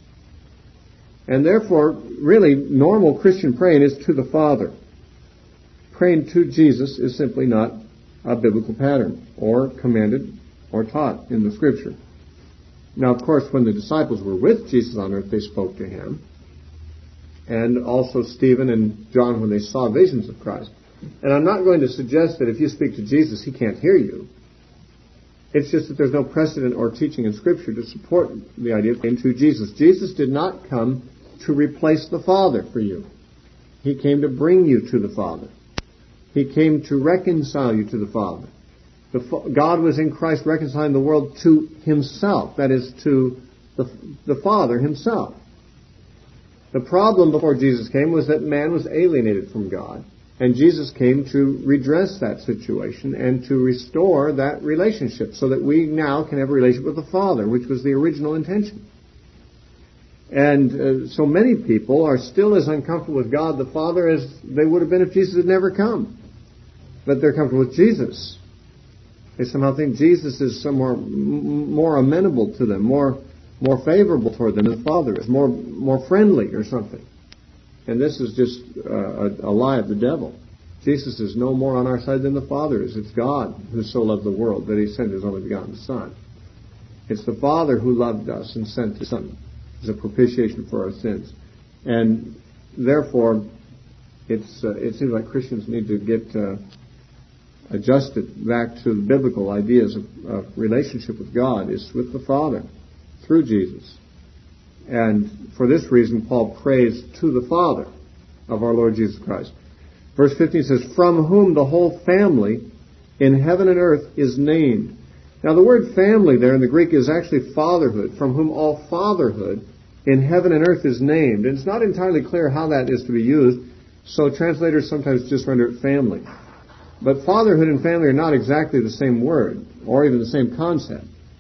Speaker 1: And therefore, really, normal Christian praying is to the Father. Praying to Jesus is simply not a biblical pattern, or commanded, or taught in the Scripture. Now, of course, when the disciples were with Jesus on earth, they spoke to him. And also Stephen and John when they saw visions of Christ. And I'm not going to suggest that if you speak to Jesus, he can't hear you. It's just that there's no precedent or teaching in Scripture to support the idea of praying to Jesus. Jesus did not come to replace the Father for you. He came to bring you to the Father. He came to reconcile you to the Father. The, God was in Christ reconciling the world to himself, that is, to the, the Father himself. The problem before Jesus came was that man was alienated from God, and Jesus came to redress that situation and to restore that relationship so that we now can have a relationship with the Father, which was the original intention. And uh, so many people are still as uncomfortable with God the Father as they would have been if Jesus had never come. But they're comfortable with Jesus. They somehow think Jesus is somewhere more amenable to them, more more favorable toward them than the Father is, more more friendly or something. And this is just uh, a, a lie of the devil. Jesus is no more on our side than the Father is. It's God who so loved the world that he sent his only begotten Son. It's the Father who loved us and sent his Son as a propitiation for our sins. And therefore, it's uh, it seems like Christians need to get uh, adjusted back to the biblical ideas of, of relationship with God is with the Father through Jesus. And for this reason, Paul prays to the Father of our Lord Jesus Christ. Verse fifteen says, from whom the whole family in heaven and earth is named. Now the word family there in the Greek is actually fatherhood, from whom all fatherhood in heaven and earth is named. And it's not entirely clear how that is to be used, so translators sometimes just render it family. But fatherhood and family are not exactly the same word, or even the same concept.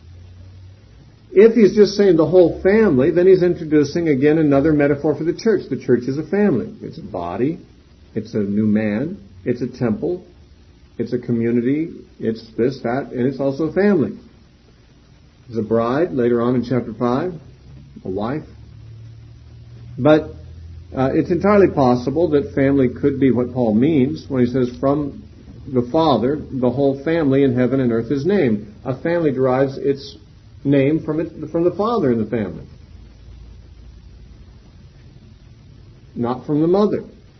Speaker 1: If he's just saying the whole family, then he's introducing again another metaphor for the church. The church is a family. It's a body. It's a new man. It's a temple. It's a community. It's this, that, and it's also a family. There's a bride later on in chapter five, a wife. But uh, it's entirely possible that family could be what Paul means when he says from the Father, the whole family in heaven and earth is named. A family derives its name from it, from the father in the family, not from the mother.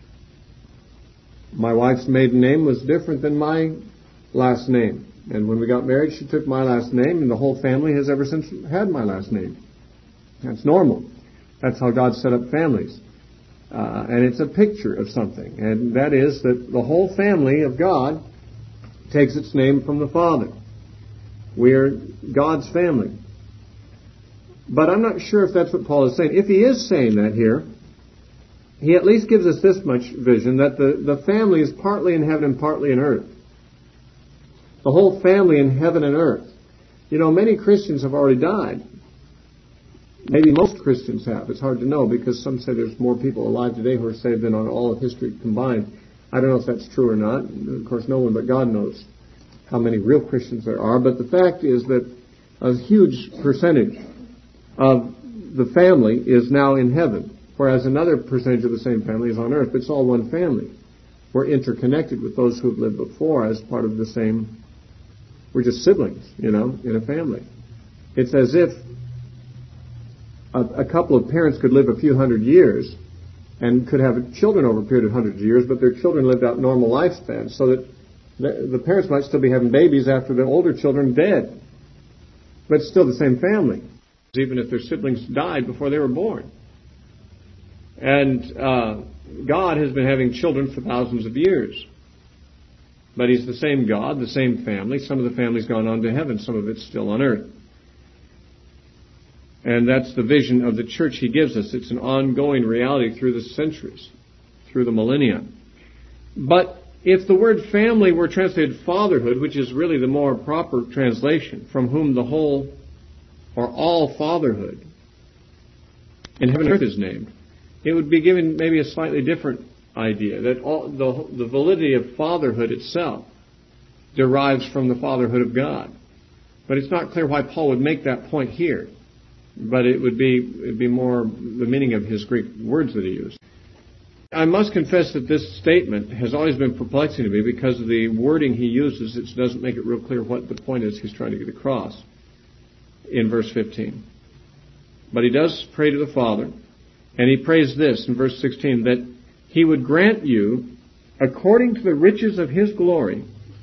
Speaker 1: My wife's maiden name was different than my last name, and when we got married, she took my last name, and the whole family has ever since had my last name. That's normal. That's how God set up families. Uh, and it's a picture of something, and that is that the whole family of God takes its name from the Father. We're God's family. But I'm not sure if that's what Paul is saying. If he is saying that here, he at least gives us this much vision, that the, the family is partly in heaven and partly in earth. The whole family in heaven and earth. You know, many Christians have already died. Maybe most Christians have. It's hard to know because some say there's more people alive today who are saved than on all of history combined. I don't know if that's true or not. Of course, no one but God knows how many real Christians there are. But the fact is that a huge percentage of the family is now in heaven, whereas another percentage of the same family is on earth. But it's all one family. We're interconnected with those who have lived before as part of the same. We're just siblings, you know, in a family. It's as if a, a couple of parents could live a few hundred years and could have children over a period of hundreds of years, but their children lived out normal lifespans, so that the, the parents might still be having babies after the older children dead. But it's still the same family, even if their siblings died before they were born. And uh, God has been having children for thousands of years. But He's the same God, the same family. Some of the family's gone on to heaven, some of it's still on earth. And that's the vision of the church He gives us. It's an ongoing reality through the centuries, through the millennia. But if the word family were translated fatherhood, which is really the more proper translation, from whom the whole or all fatherhood in heaven and earth is named, it would be given maybe a slightly different idea, that all, the, the validity of fatherhood itself derives from the fatherhood of God. But it's not clear why Paul would make that point here. But it would be it'd be more the meaning of his Greek words that he used. I must confess that this statement has always been perplexing to me because of the wording he uses. It doesn't make it real clear what the point is he's trying to get across in verse fifteen. But he does pray to the Father, and he prays this in verse sixteen, that He would grant you, according to the riches of His glory.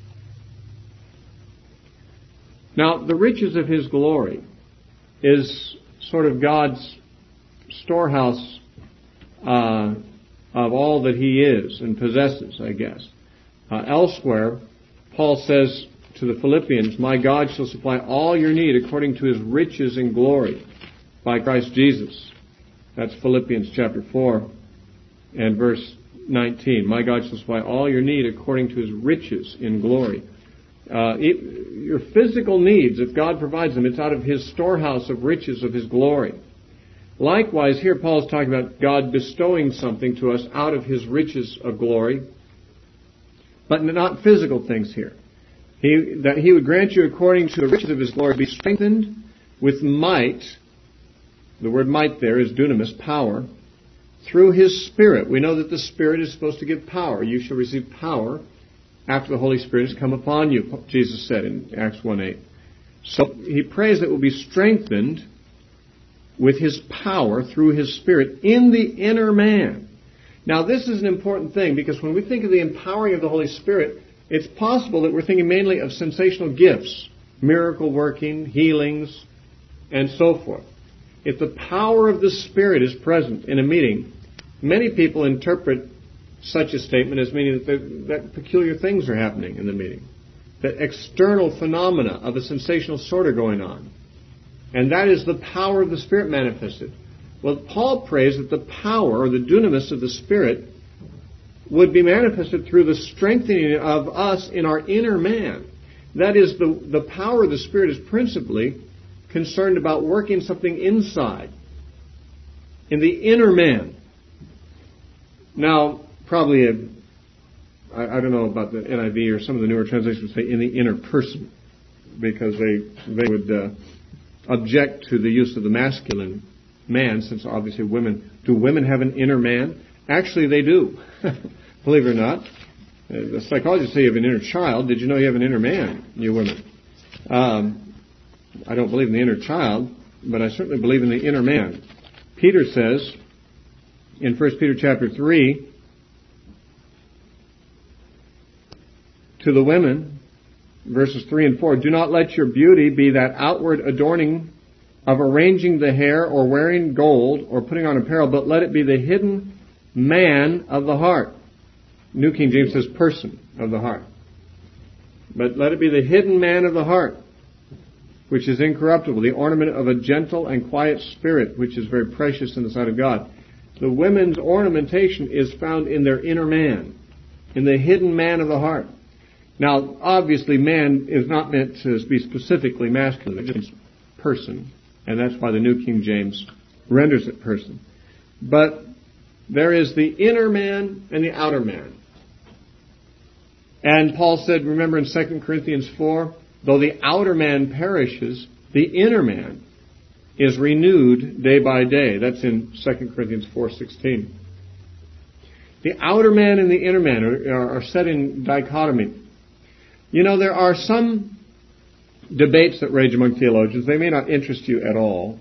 Speaker 1: Now, the riches of His glory is sort of God's storehouse uh, of all that He is and possesses, I guess. Uh, elsewhere, Paul says to the Philippians, "My God shall supply all your need according to His riches in glory by Christ Jesus." That's Philippians chapter four and verse nineteen. "My God shall supply all your need according to His riches in glory." Uh, it, your physical needs, if God provides them, it's out of His storehouse of riches of His glory. Likewise, here Paul is talking about God bestowing something to us out of His riches of glory, but not physical things here. He, that He would grant you according to the riches of His glory, be strengthened with might. The word might there is dunamis, power, through His Spirit. We know that the Spirit is supposed to give power. You shall receive power after the Holy Spirit has come upon you, Jesus said in Acts one eight. So he prays that we'll be strengthened with His power through His Spirit in the inner man. Now this is an important thing, because when we think of the empowering of the Holy Spirit, it's possible that we're thinking mainly of sensational gifts, miracle working, healings, and so forth. If the power of the Spirit is present in a meeting, many people interpret such a statement as meaning that, that peculiar things are happening in the meeting, that external phenomena of a sensational sort are going on. And that is the power of the Spirit manifested. Well, Paul prays that the power, or the dunamis of the Spirit, would be manifested through the strengthening of us in our inner man. That is, the, the power of the Spirit is principally concerned about working something inside, in the inner man. Now, probably, a, I, I don't know about the N I V or some of the newer translations say in the inner person, because they they would uh, object to the use of the masculine man, since obviously women, do women have an inner man? Actually, they do. Believe it or not. Uh, the psychologists say you have an inner child. Did you know you have an inner man, you women? Um, I don't believe in the inner child, but I certainly believe in the inner man. Peter says in First Peter chapter three, to the women, verses three and four, "Do not let your beauty be that outward adorning of arranging the hair or wearing gold or putting on apparel, but let it be the hidden man of the heart." New King James says person of the heart. But let it be the hidden man of the heart, which is incorruptible, the ornament of a gentle and quiet spirit, which is very precious in the sight of God. The women's ornamentation is found in their inner man, in the hidden man of the heart. Now, obviously, man is not meant to be specifically masculine. It's person, and that's why the New King James renders it person. But there is the inner man and the outer man. And Paul said, remember in Second Corinthians four, though the outer man perishes, the inner man is renewed day by day. That's in Second Corinthians four sixteen. The outer man and the inner man are, are set in dichotomy. You know, there are some debates that rage among theologians. They may not interest you at all.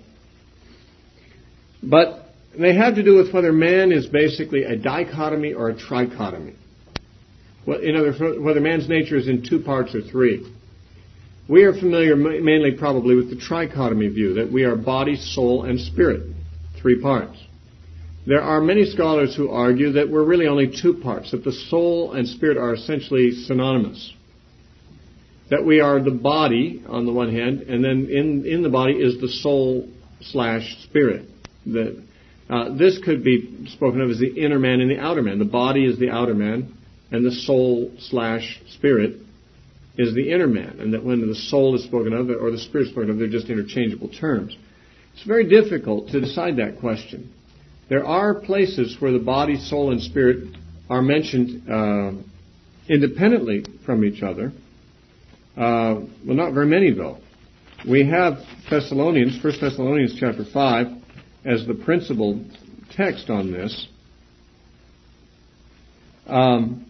Speaker 1: But they have to do with whether man is basically a dichotomy or a trichotomy. Well, in other words, whether man's nature is in two parts or three. We are familiar mainly probably with the trichotomy view, that we are body, soul, and spirit, three parts. There are many scholars who argue that we're really only two parts, that the soul and spirit are essentially synonymous. That we are the body on the one hand, and then in, in the body is the soul slash spirit. The, uh, this could be spoken of as the inner man and the outer man. The body is the outer man, and the soul slash spirit is the inner man. And that when the soul is spoken of, or the spirit is spoken of, they're just interchangeable terms. It's very difficult to decide that question. There are places where the body, soul, and spirit are mentioned uh, independently from each other. Uh, well, not very many, though. We have Thessalonians, First Thessalonians chapter five, as the principal text on this. Um,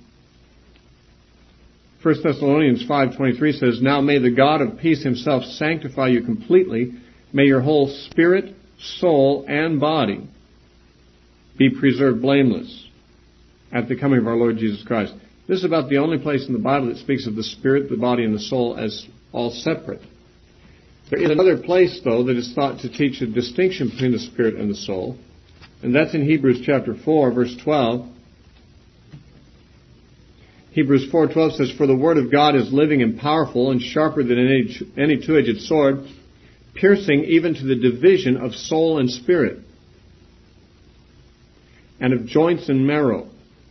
Speaker 1: First Thessalonians five twenty-three says, "Now may the God of peace himself sanctify you completely. May your whole spirit, soul, and body be preserved blameless at the coming of our Lord Jesus Christ." This is about the only place in the Bible that speaks of the spirit, the body, and the soul as all separate. There is another place, though, that is thought to teach a distinction between the spirit and the soul, and that's in Hebrews chapter four, verse twelve. Hebrews four twelve says, "For the word of God is living and powerful and sharper than any, any two-edged sword, piercing even to the division of soul and spirit, and of joints and marrow."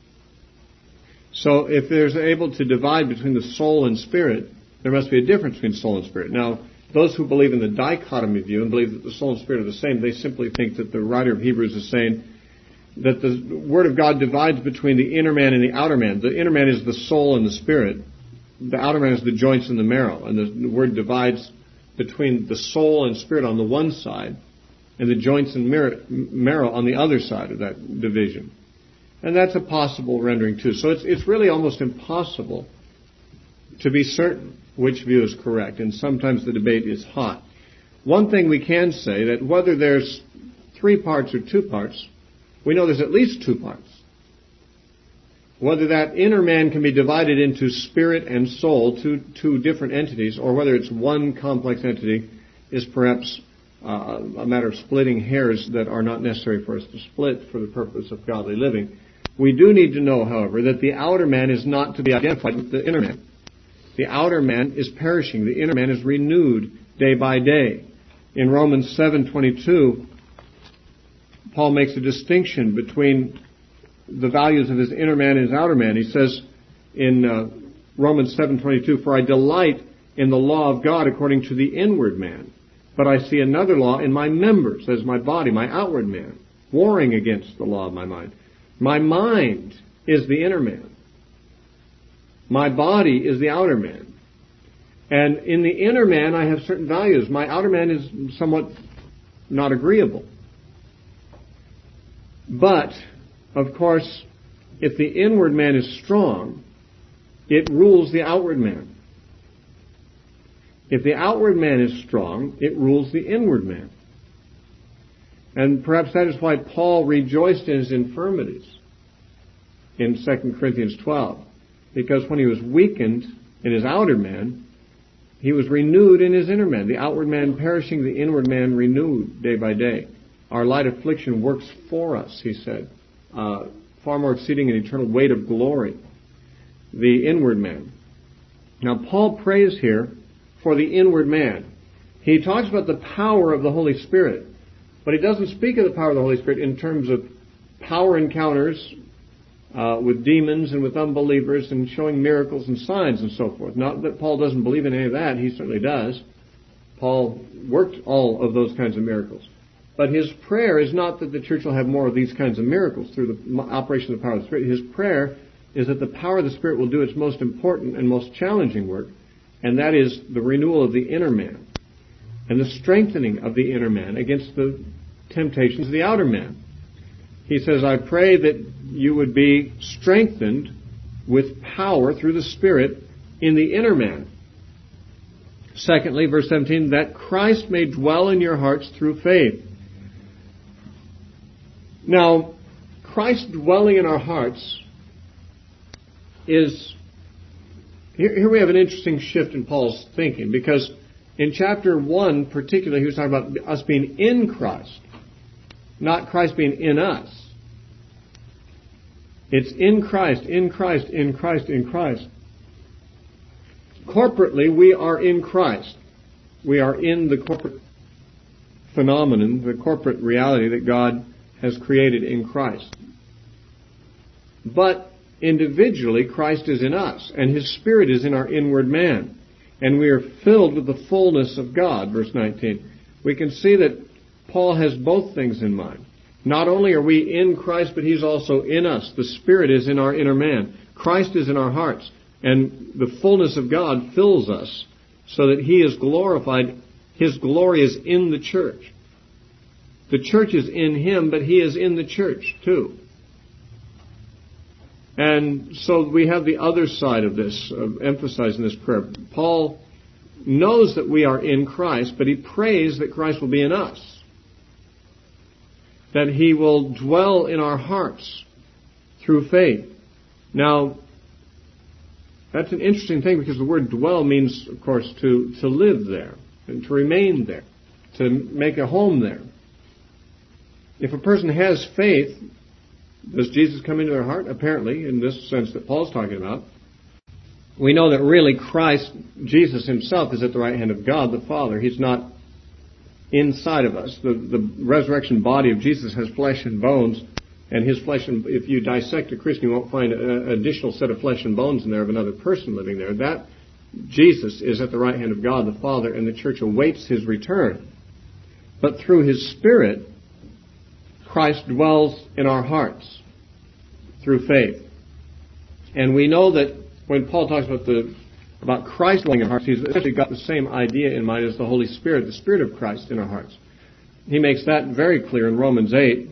Speaker 1: So if there's able to divide between the soul and spirit, there must be a difference between soul and spirit. Now, those who believe in the dichotomy view and believe that the soul and spirit are the same, they simply think that the writer of Hebrews is saying that the Word of God divides between the inner man and the outer man. The inner man is the soul and the spirit. The outer man is the joints and the marrow. And the, the Word divides between the soul and spirit on the one side and the joints and marrow on the other side of that division. And that's a possible rendering too. So it's it's really almost impossible to be certain which view is correct. And sometimes the debate is hot. One thing we can say, that whether there's three parts or two parts, we know there's at least two parts. Whether that inner man can be divided into spirit and soul, two, two different entities, or whether it's one complex entity, is perhaps uh, a matter of splitting hairs that are not necessary for us to split for the purpose of godly living. We do need to know, however, that the outer man is not to be identified with the inner man. The outer man is perishing. The inner man is renewed day by day. In Romans seven twenty-two, Paul makes a distinction between the values of his inner man and his outer man. He says in uh, Romans seven twenty-two, "For I delight in the law of God according to the inward man, but I see another law in my members, as my body, my outward man, warring against the law of my mind. My mind is the inner man. My body is the outer man. And in the inner man, I have certain values. My outer man is somewhat not agreeable. But, of course, if the inward man is strong, it rules the outward man. If the outward man is strong, it rules the inward man. And perhaps that is why Paul rejoiced in his infirmities in Second Corinthians twelve. Because when he was weakened in his outer man, he was renewed in his inner man. The outward man perishing, the inward man renewed day by day. Our light affliction works for us, he said, uh, far more exceeding an eternal weight of glory. The inward man. Now, Paul prays here for the inward man. He talks about the power of the Holy Spirit. But he doesn't speak of the power of the Holy Spirit in terms of power encounters uh, with demons and with unbelievers and showing miracles and signs and so forth. Not that Paul doesn't believe in any of that. He certainly does. Paul worked all of those kinds of miracles. But his prayer is not that the church will have more of these kinds of miracles through the operation of the power of the Spirit. His prayer is that the power of the Spirit will do its most important and most challenging work, and that is the renewal of the inner man. and the strengthening of the inner man against the temptations of the outer man. He says, I pray that you would be strengthened with power through the Spirit in the inner man. Secondly, verse seventeen, that Christ may dwell in your hearts through faith. Now, Christ dwelling in our hearts is, here, here we have an interesting shift in Paul's thinking, because in chapter one particularly, he was talking about us being in Christ, not Christ being in us. It's in Christ, in Christ, in Christ, in Christ. Corporately, we are in Christ. We are in the corporate phenomenon, the corporate reality that God has created in Christ. But individually, Christ is in us, and His Spirit is in our inward man. And we are filled with the fullness of God, verse nineteen. We can see that Paul has both things in mind. Not only are we in Christ, but He's also in us. The Spirit is in our inner man. Christ is in our hearts. And the fullness of God fills us so that He is glorified. His glory is in the church. The church is in Him, but He is in the church too. And so we have the other side of this, of emphasizing this prayer. Paul knows that we are in Christ, but he prays that Christ will be in us. That He will dwell in our hearts through faith. Now, that's an interesting thing, because the word dwell means, of course, to, to live there and to remain there, to make a home there. If a person has faith, does Jesus come into their heart? Apparently, in this sense that Paul's talking about. We know that really Christ, Jesus Himself, is at the right hand of God the Father. He's not inside of us. The, the resurrection body of Jesus has flesh and bones, and His flesh, and if you dissect a Christian, you won't find an additional set of flesh and bones in there of another person living there. That Jesus is at the right hand of God the Father, and the church awaits His return. But through His Spirit, Christ dwells in our hearts through faith. And we know that when Paul talks about the about Christ dwelling in our hearts, he's actually got the same idea in mind as the Holy Spirit, the Spirit of Christ in our hearts. He makes that very clear in Romans eight,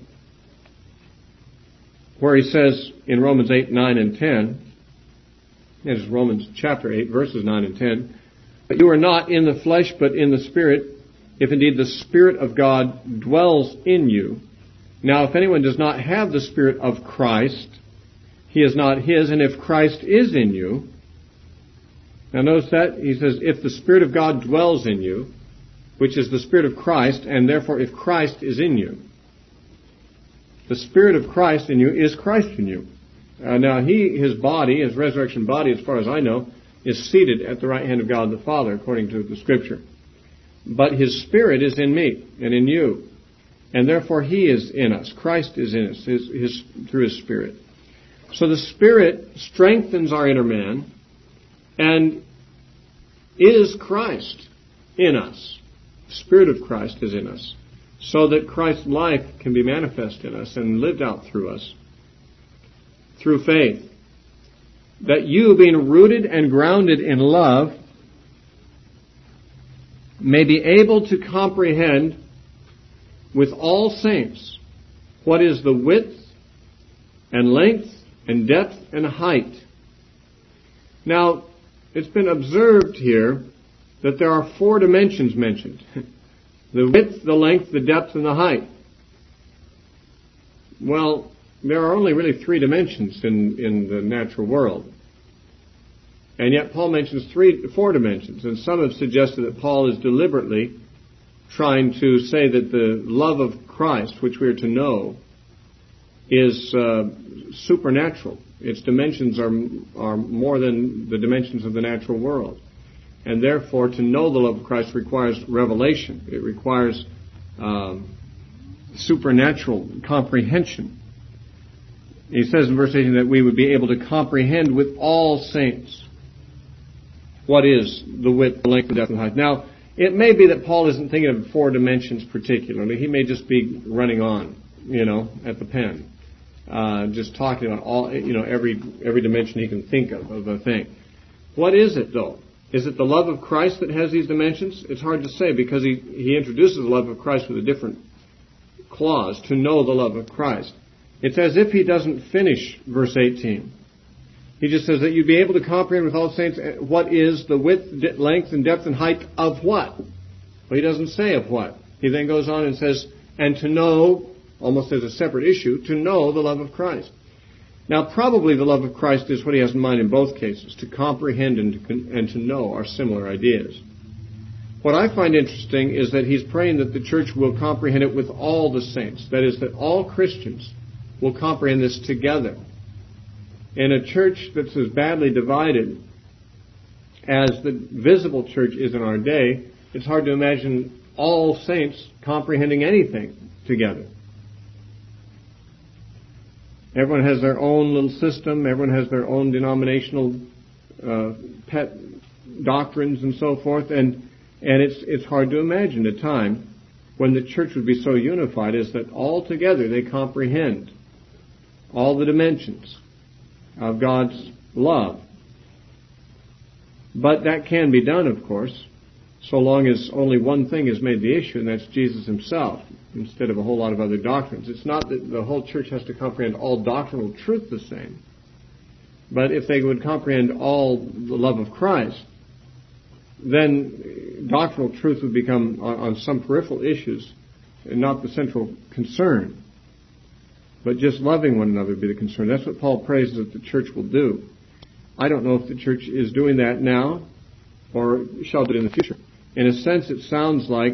Speaker 1: where he says in Romans eight, nine, and ten, that is Romans chapter eight, verses nine and ten, but you are not in the flesh, but in the Spirit, if indeed the Spirit of God dwells in you. Now, if anyone does not have the Spirit of Christ, he is not his, and if Christ is in you, now notice that, he says, if the Spirit of God dwells in you, which is the Spirit of Christ, and therefore if Christ is in you, the Spirit of Christ in you is Christ in you. Uh, now, he, his body, his resurrection body, as far as I know, is seated at the right hand of God the Father, according to the Scripture. But His Spirit is in me and in you. And therefore He is in us. Christ is in us his, his, through His Spirit. So the Spirit strengthens our inner man and is Christ in us. The Spirit of Christ is in us, so that Christ's life can be manifest in us and lived out through us through faith. That you, being rooted and grounded in love, may be able to comprehend with all saints what is the width and length and depth and height. Now, it's been observed here that there are four dimensions mentioned. The width, the length, the depth, and the height. Well, there are only really three dimensions in, in the natural world. And yet Paul mentions three, four dimensions. And some have suggested that Paul is deliberately trying to say that the love of Christ, which we are to know, is uh, supernatural. Its dimensions are are more than the dimensions of the natural world. And therefore, to know the love of Christ requires revelation. It requires um, supernatural comprehension. He says in verse eighteen that we would be able to comprehend with all saints what is the width, the length, the depth, and height. Now, it may be that Paul isn't thinking of four dimensions particularly. He may just be running on, you know, at the pen, uh, just talking about all, you know, every every dimension he can think of of a thing. What is it, though? Is it the love of Christ that has these dimensions? It's hard to say because he, he introduces the love of Christ with a different clause, to know the love of Christ. It's as if he doesn't finish verse eighteen. He just says that you'd be able to comprehend with all saints what is the width, length, and depth and height of what? Well, he doesn't say of what. He then goes on and says, and to know, almost as a separate issue, to know the love of Christ. Now, probably the love of Christ is what he has in mind in both cases. To comprehend and to, and to know are similar ideas. What I find interesting is that he's praying that the church will comprehend it with all the saints. That is, that all Christians will comprehend this together. In a church that's as badly divided as the visible church is in our day, it's hard to imagine all saints comprehending anything together. Everyone has their own little system. Everyone has their own denominational uh, pet doctrines and so forth. And and it's it's hard to imagine a time when the church would be so unified as that all together they comprehend all the dimensions of God's love. But that can be done, of course, so long as only one thing is made the issue, and that's Jesus himself, instead of a whole lot of other doctrines. It's not that the whole church has to comprehend all doctrinal truth the same, but if they would comprehend all the love of Christ, then doctrinal truth would become, on, on some peripheral issues, not the central concern. But just loving one another would be the concern. That's what Paul prays that the church will do. I don't know if the church is doing that now or shall do it in the future. In a sense, it sounds like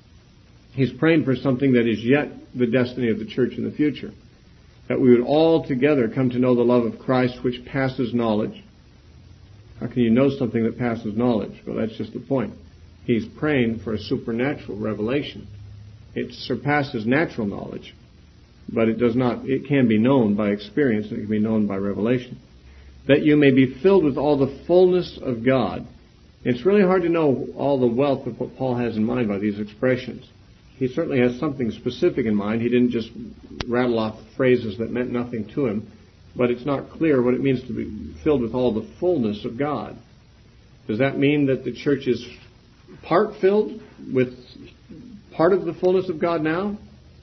Speaker 1: he's praying for something that is yet the destiny of the church in the future. That we would all together come to know the love of Christ which passes knowledge. How can you know something that passes knowledge? Well, that's just the point. He's praying for a supernatural revelation. It surpasses natural knowledge. But it does not, it can be known by experience, and it can be known by revelation. That you may be filled with all the fullness of God. It's really hard to know all the wealth of what Paul has in mind by these expressions. He certainly has something specific in mind. He didn't just rattle off phrases that meant nothing to him, but it's not clear what it means to be filled with all the fullness of God. Does that mean that the church is part filled with part of the fullness of God now?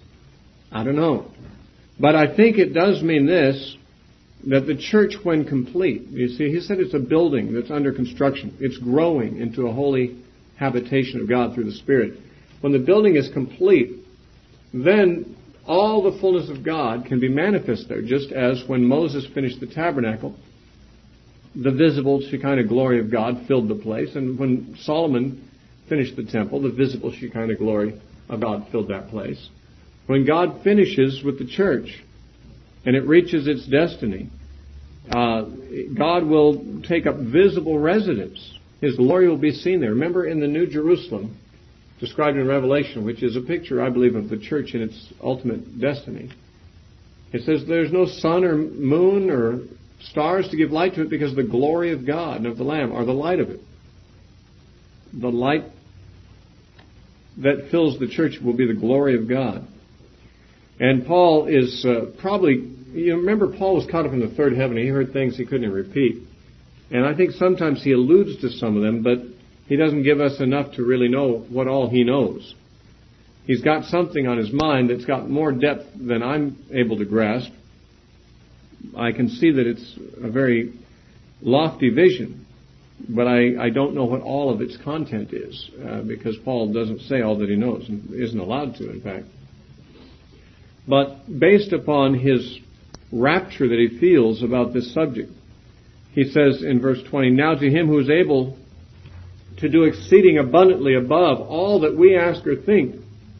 Speaker 1: I don't know. But I think it does mean this, that the church, when complete, you see, he said it's a building that's under construction. It's growing into a holy habitation of God through the Spirit. When the building is complete, then all the fullness of God can be manifest there, just as when Moses finished the tabernacle, the visible Shekinah glory of God filled the place, and when Solomon finished the temple, the visible Shekinah glory of God filled that place. When God finishes with the church and it reaches its destiny, uh, God will take up visible residence. His glory will be seen there. Remember in the New Jerusalem, described in Revelation, which is a picture, I believe, of the church in its ultimate destiny. It says there's no sun or moon or stars to give light to it because the glory of God and of the Lamb are the light of it. The light that fills the church will be the glory of God. And Paul is uh, probably, you remember Paul was caught up in the third heaven. He heard things he couldn't repeat. And I think sometimes he alludes to some of them, but he doesn't give us enough to really know what all he knows. He's got something on his mind that's got more depth than I'm able to grasp. I can see that it's a very lofty vision, but I, I don't know what all of its content is, uh, because Paul doesn't say all that he knows, and isn't allowed to, in fact. But based upon his rapture that he feels about this subject, he says in verse twenty, now to him who is able to do exceeding abundantly above all that we ask or think,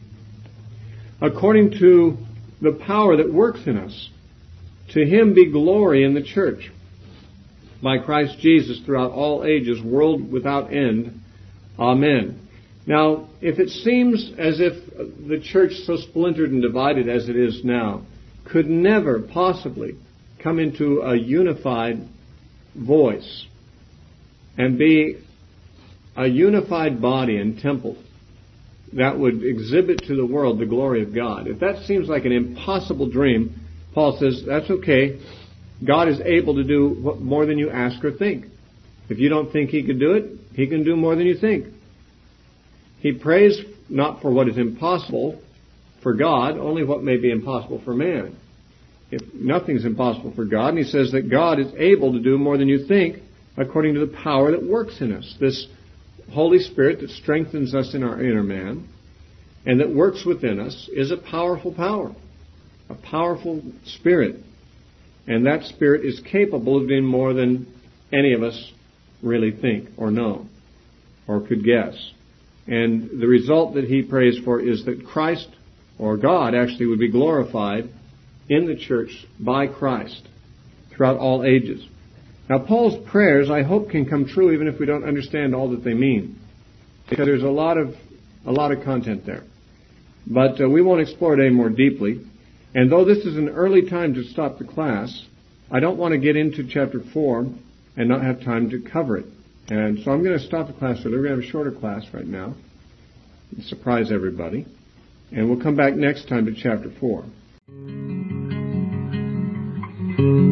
Speaker 1: according to the power that works in us, to him be glory in the church, by Christ Jesus throughout all ages, world without end. Amen. Now, if it seems as if the church, so splintered and divided as it is now, could never possibly come into a unified voice and be a unified body and temple that would exhibit to the world the glory of God, if that seems like an impossible dream, Paul says, that's okay. God is able to do more than you ask or think. If you don't think He can do it, He can do more than you think. He prays not for what is impossible for God, only what may be impossible for man. If nothing's impossible for God, and He says that God is able to do more than you think according to the power that works in us. This Holy Spirit that strengthens us in our inner man and that works within us is a powerful power, a powerful Spirit. And that Spirit is capable of doing more than any of us really think or know or could guess. And the result that he prays for is that Christ, or God actually, would be glorified in the church by Christ throughout all ages. Now, Paul's prayers, I hope, can come true even if we don't understand all that they mean, because there's a lot of a lot of content there. But uh, we won't explore it any more deeply. And though this is an early time to stop the class, I don't want to get into chapter four and not have time to cover it. And so I'm going to stop the class early. We're going to have a shorter class right now, surprise everybody. And we'll come back next time to chapter four.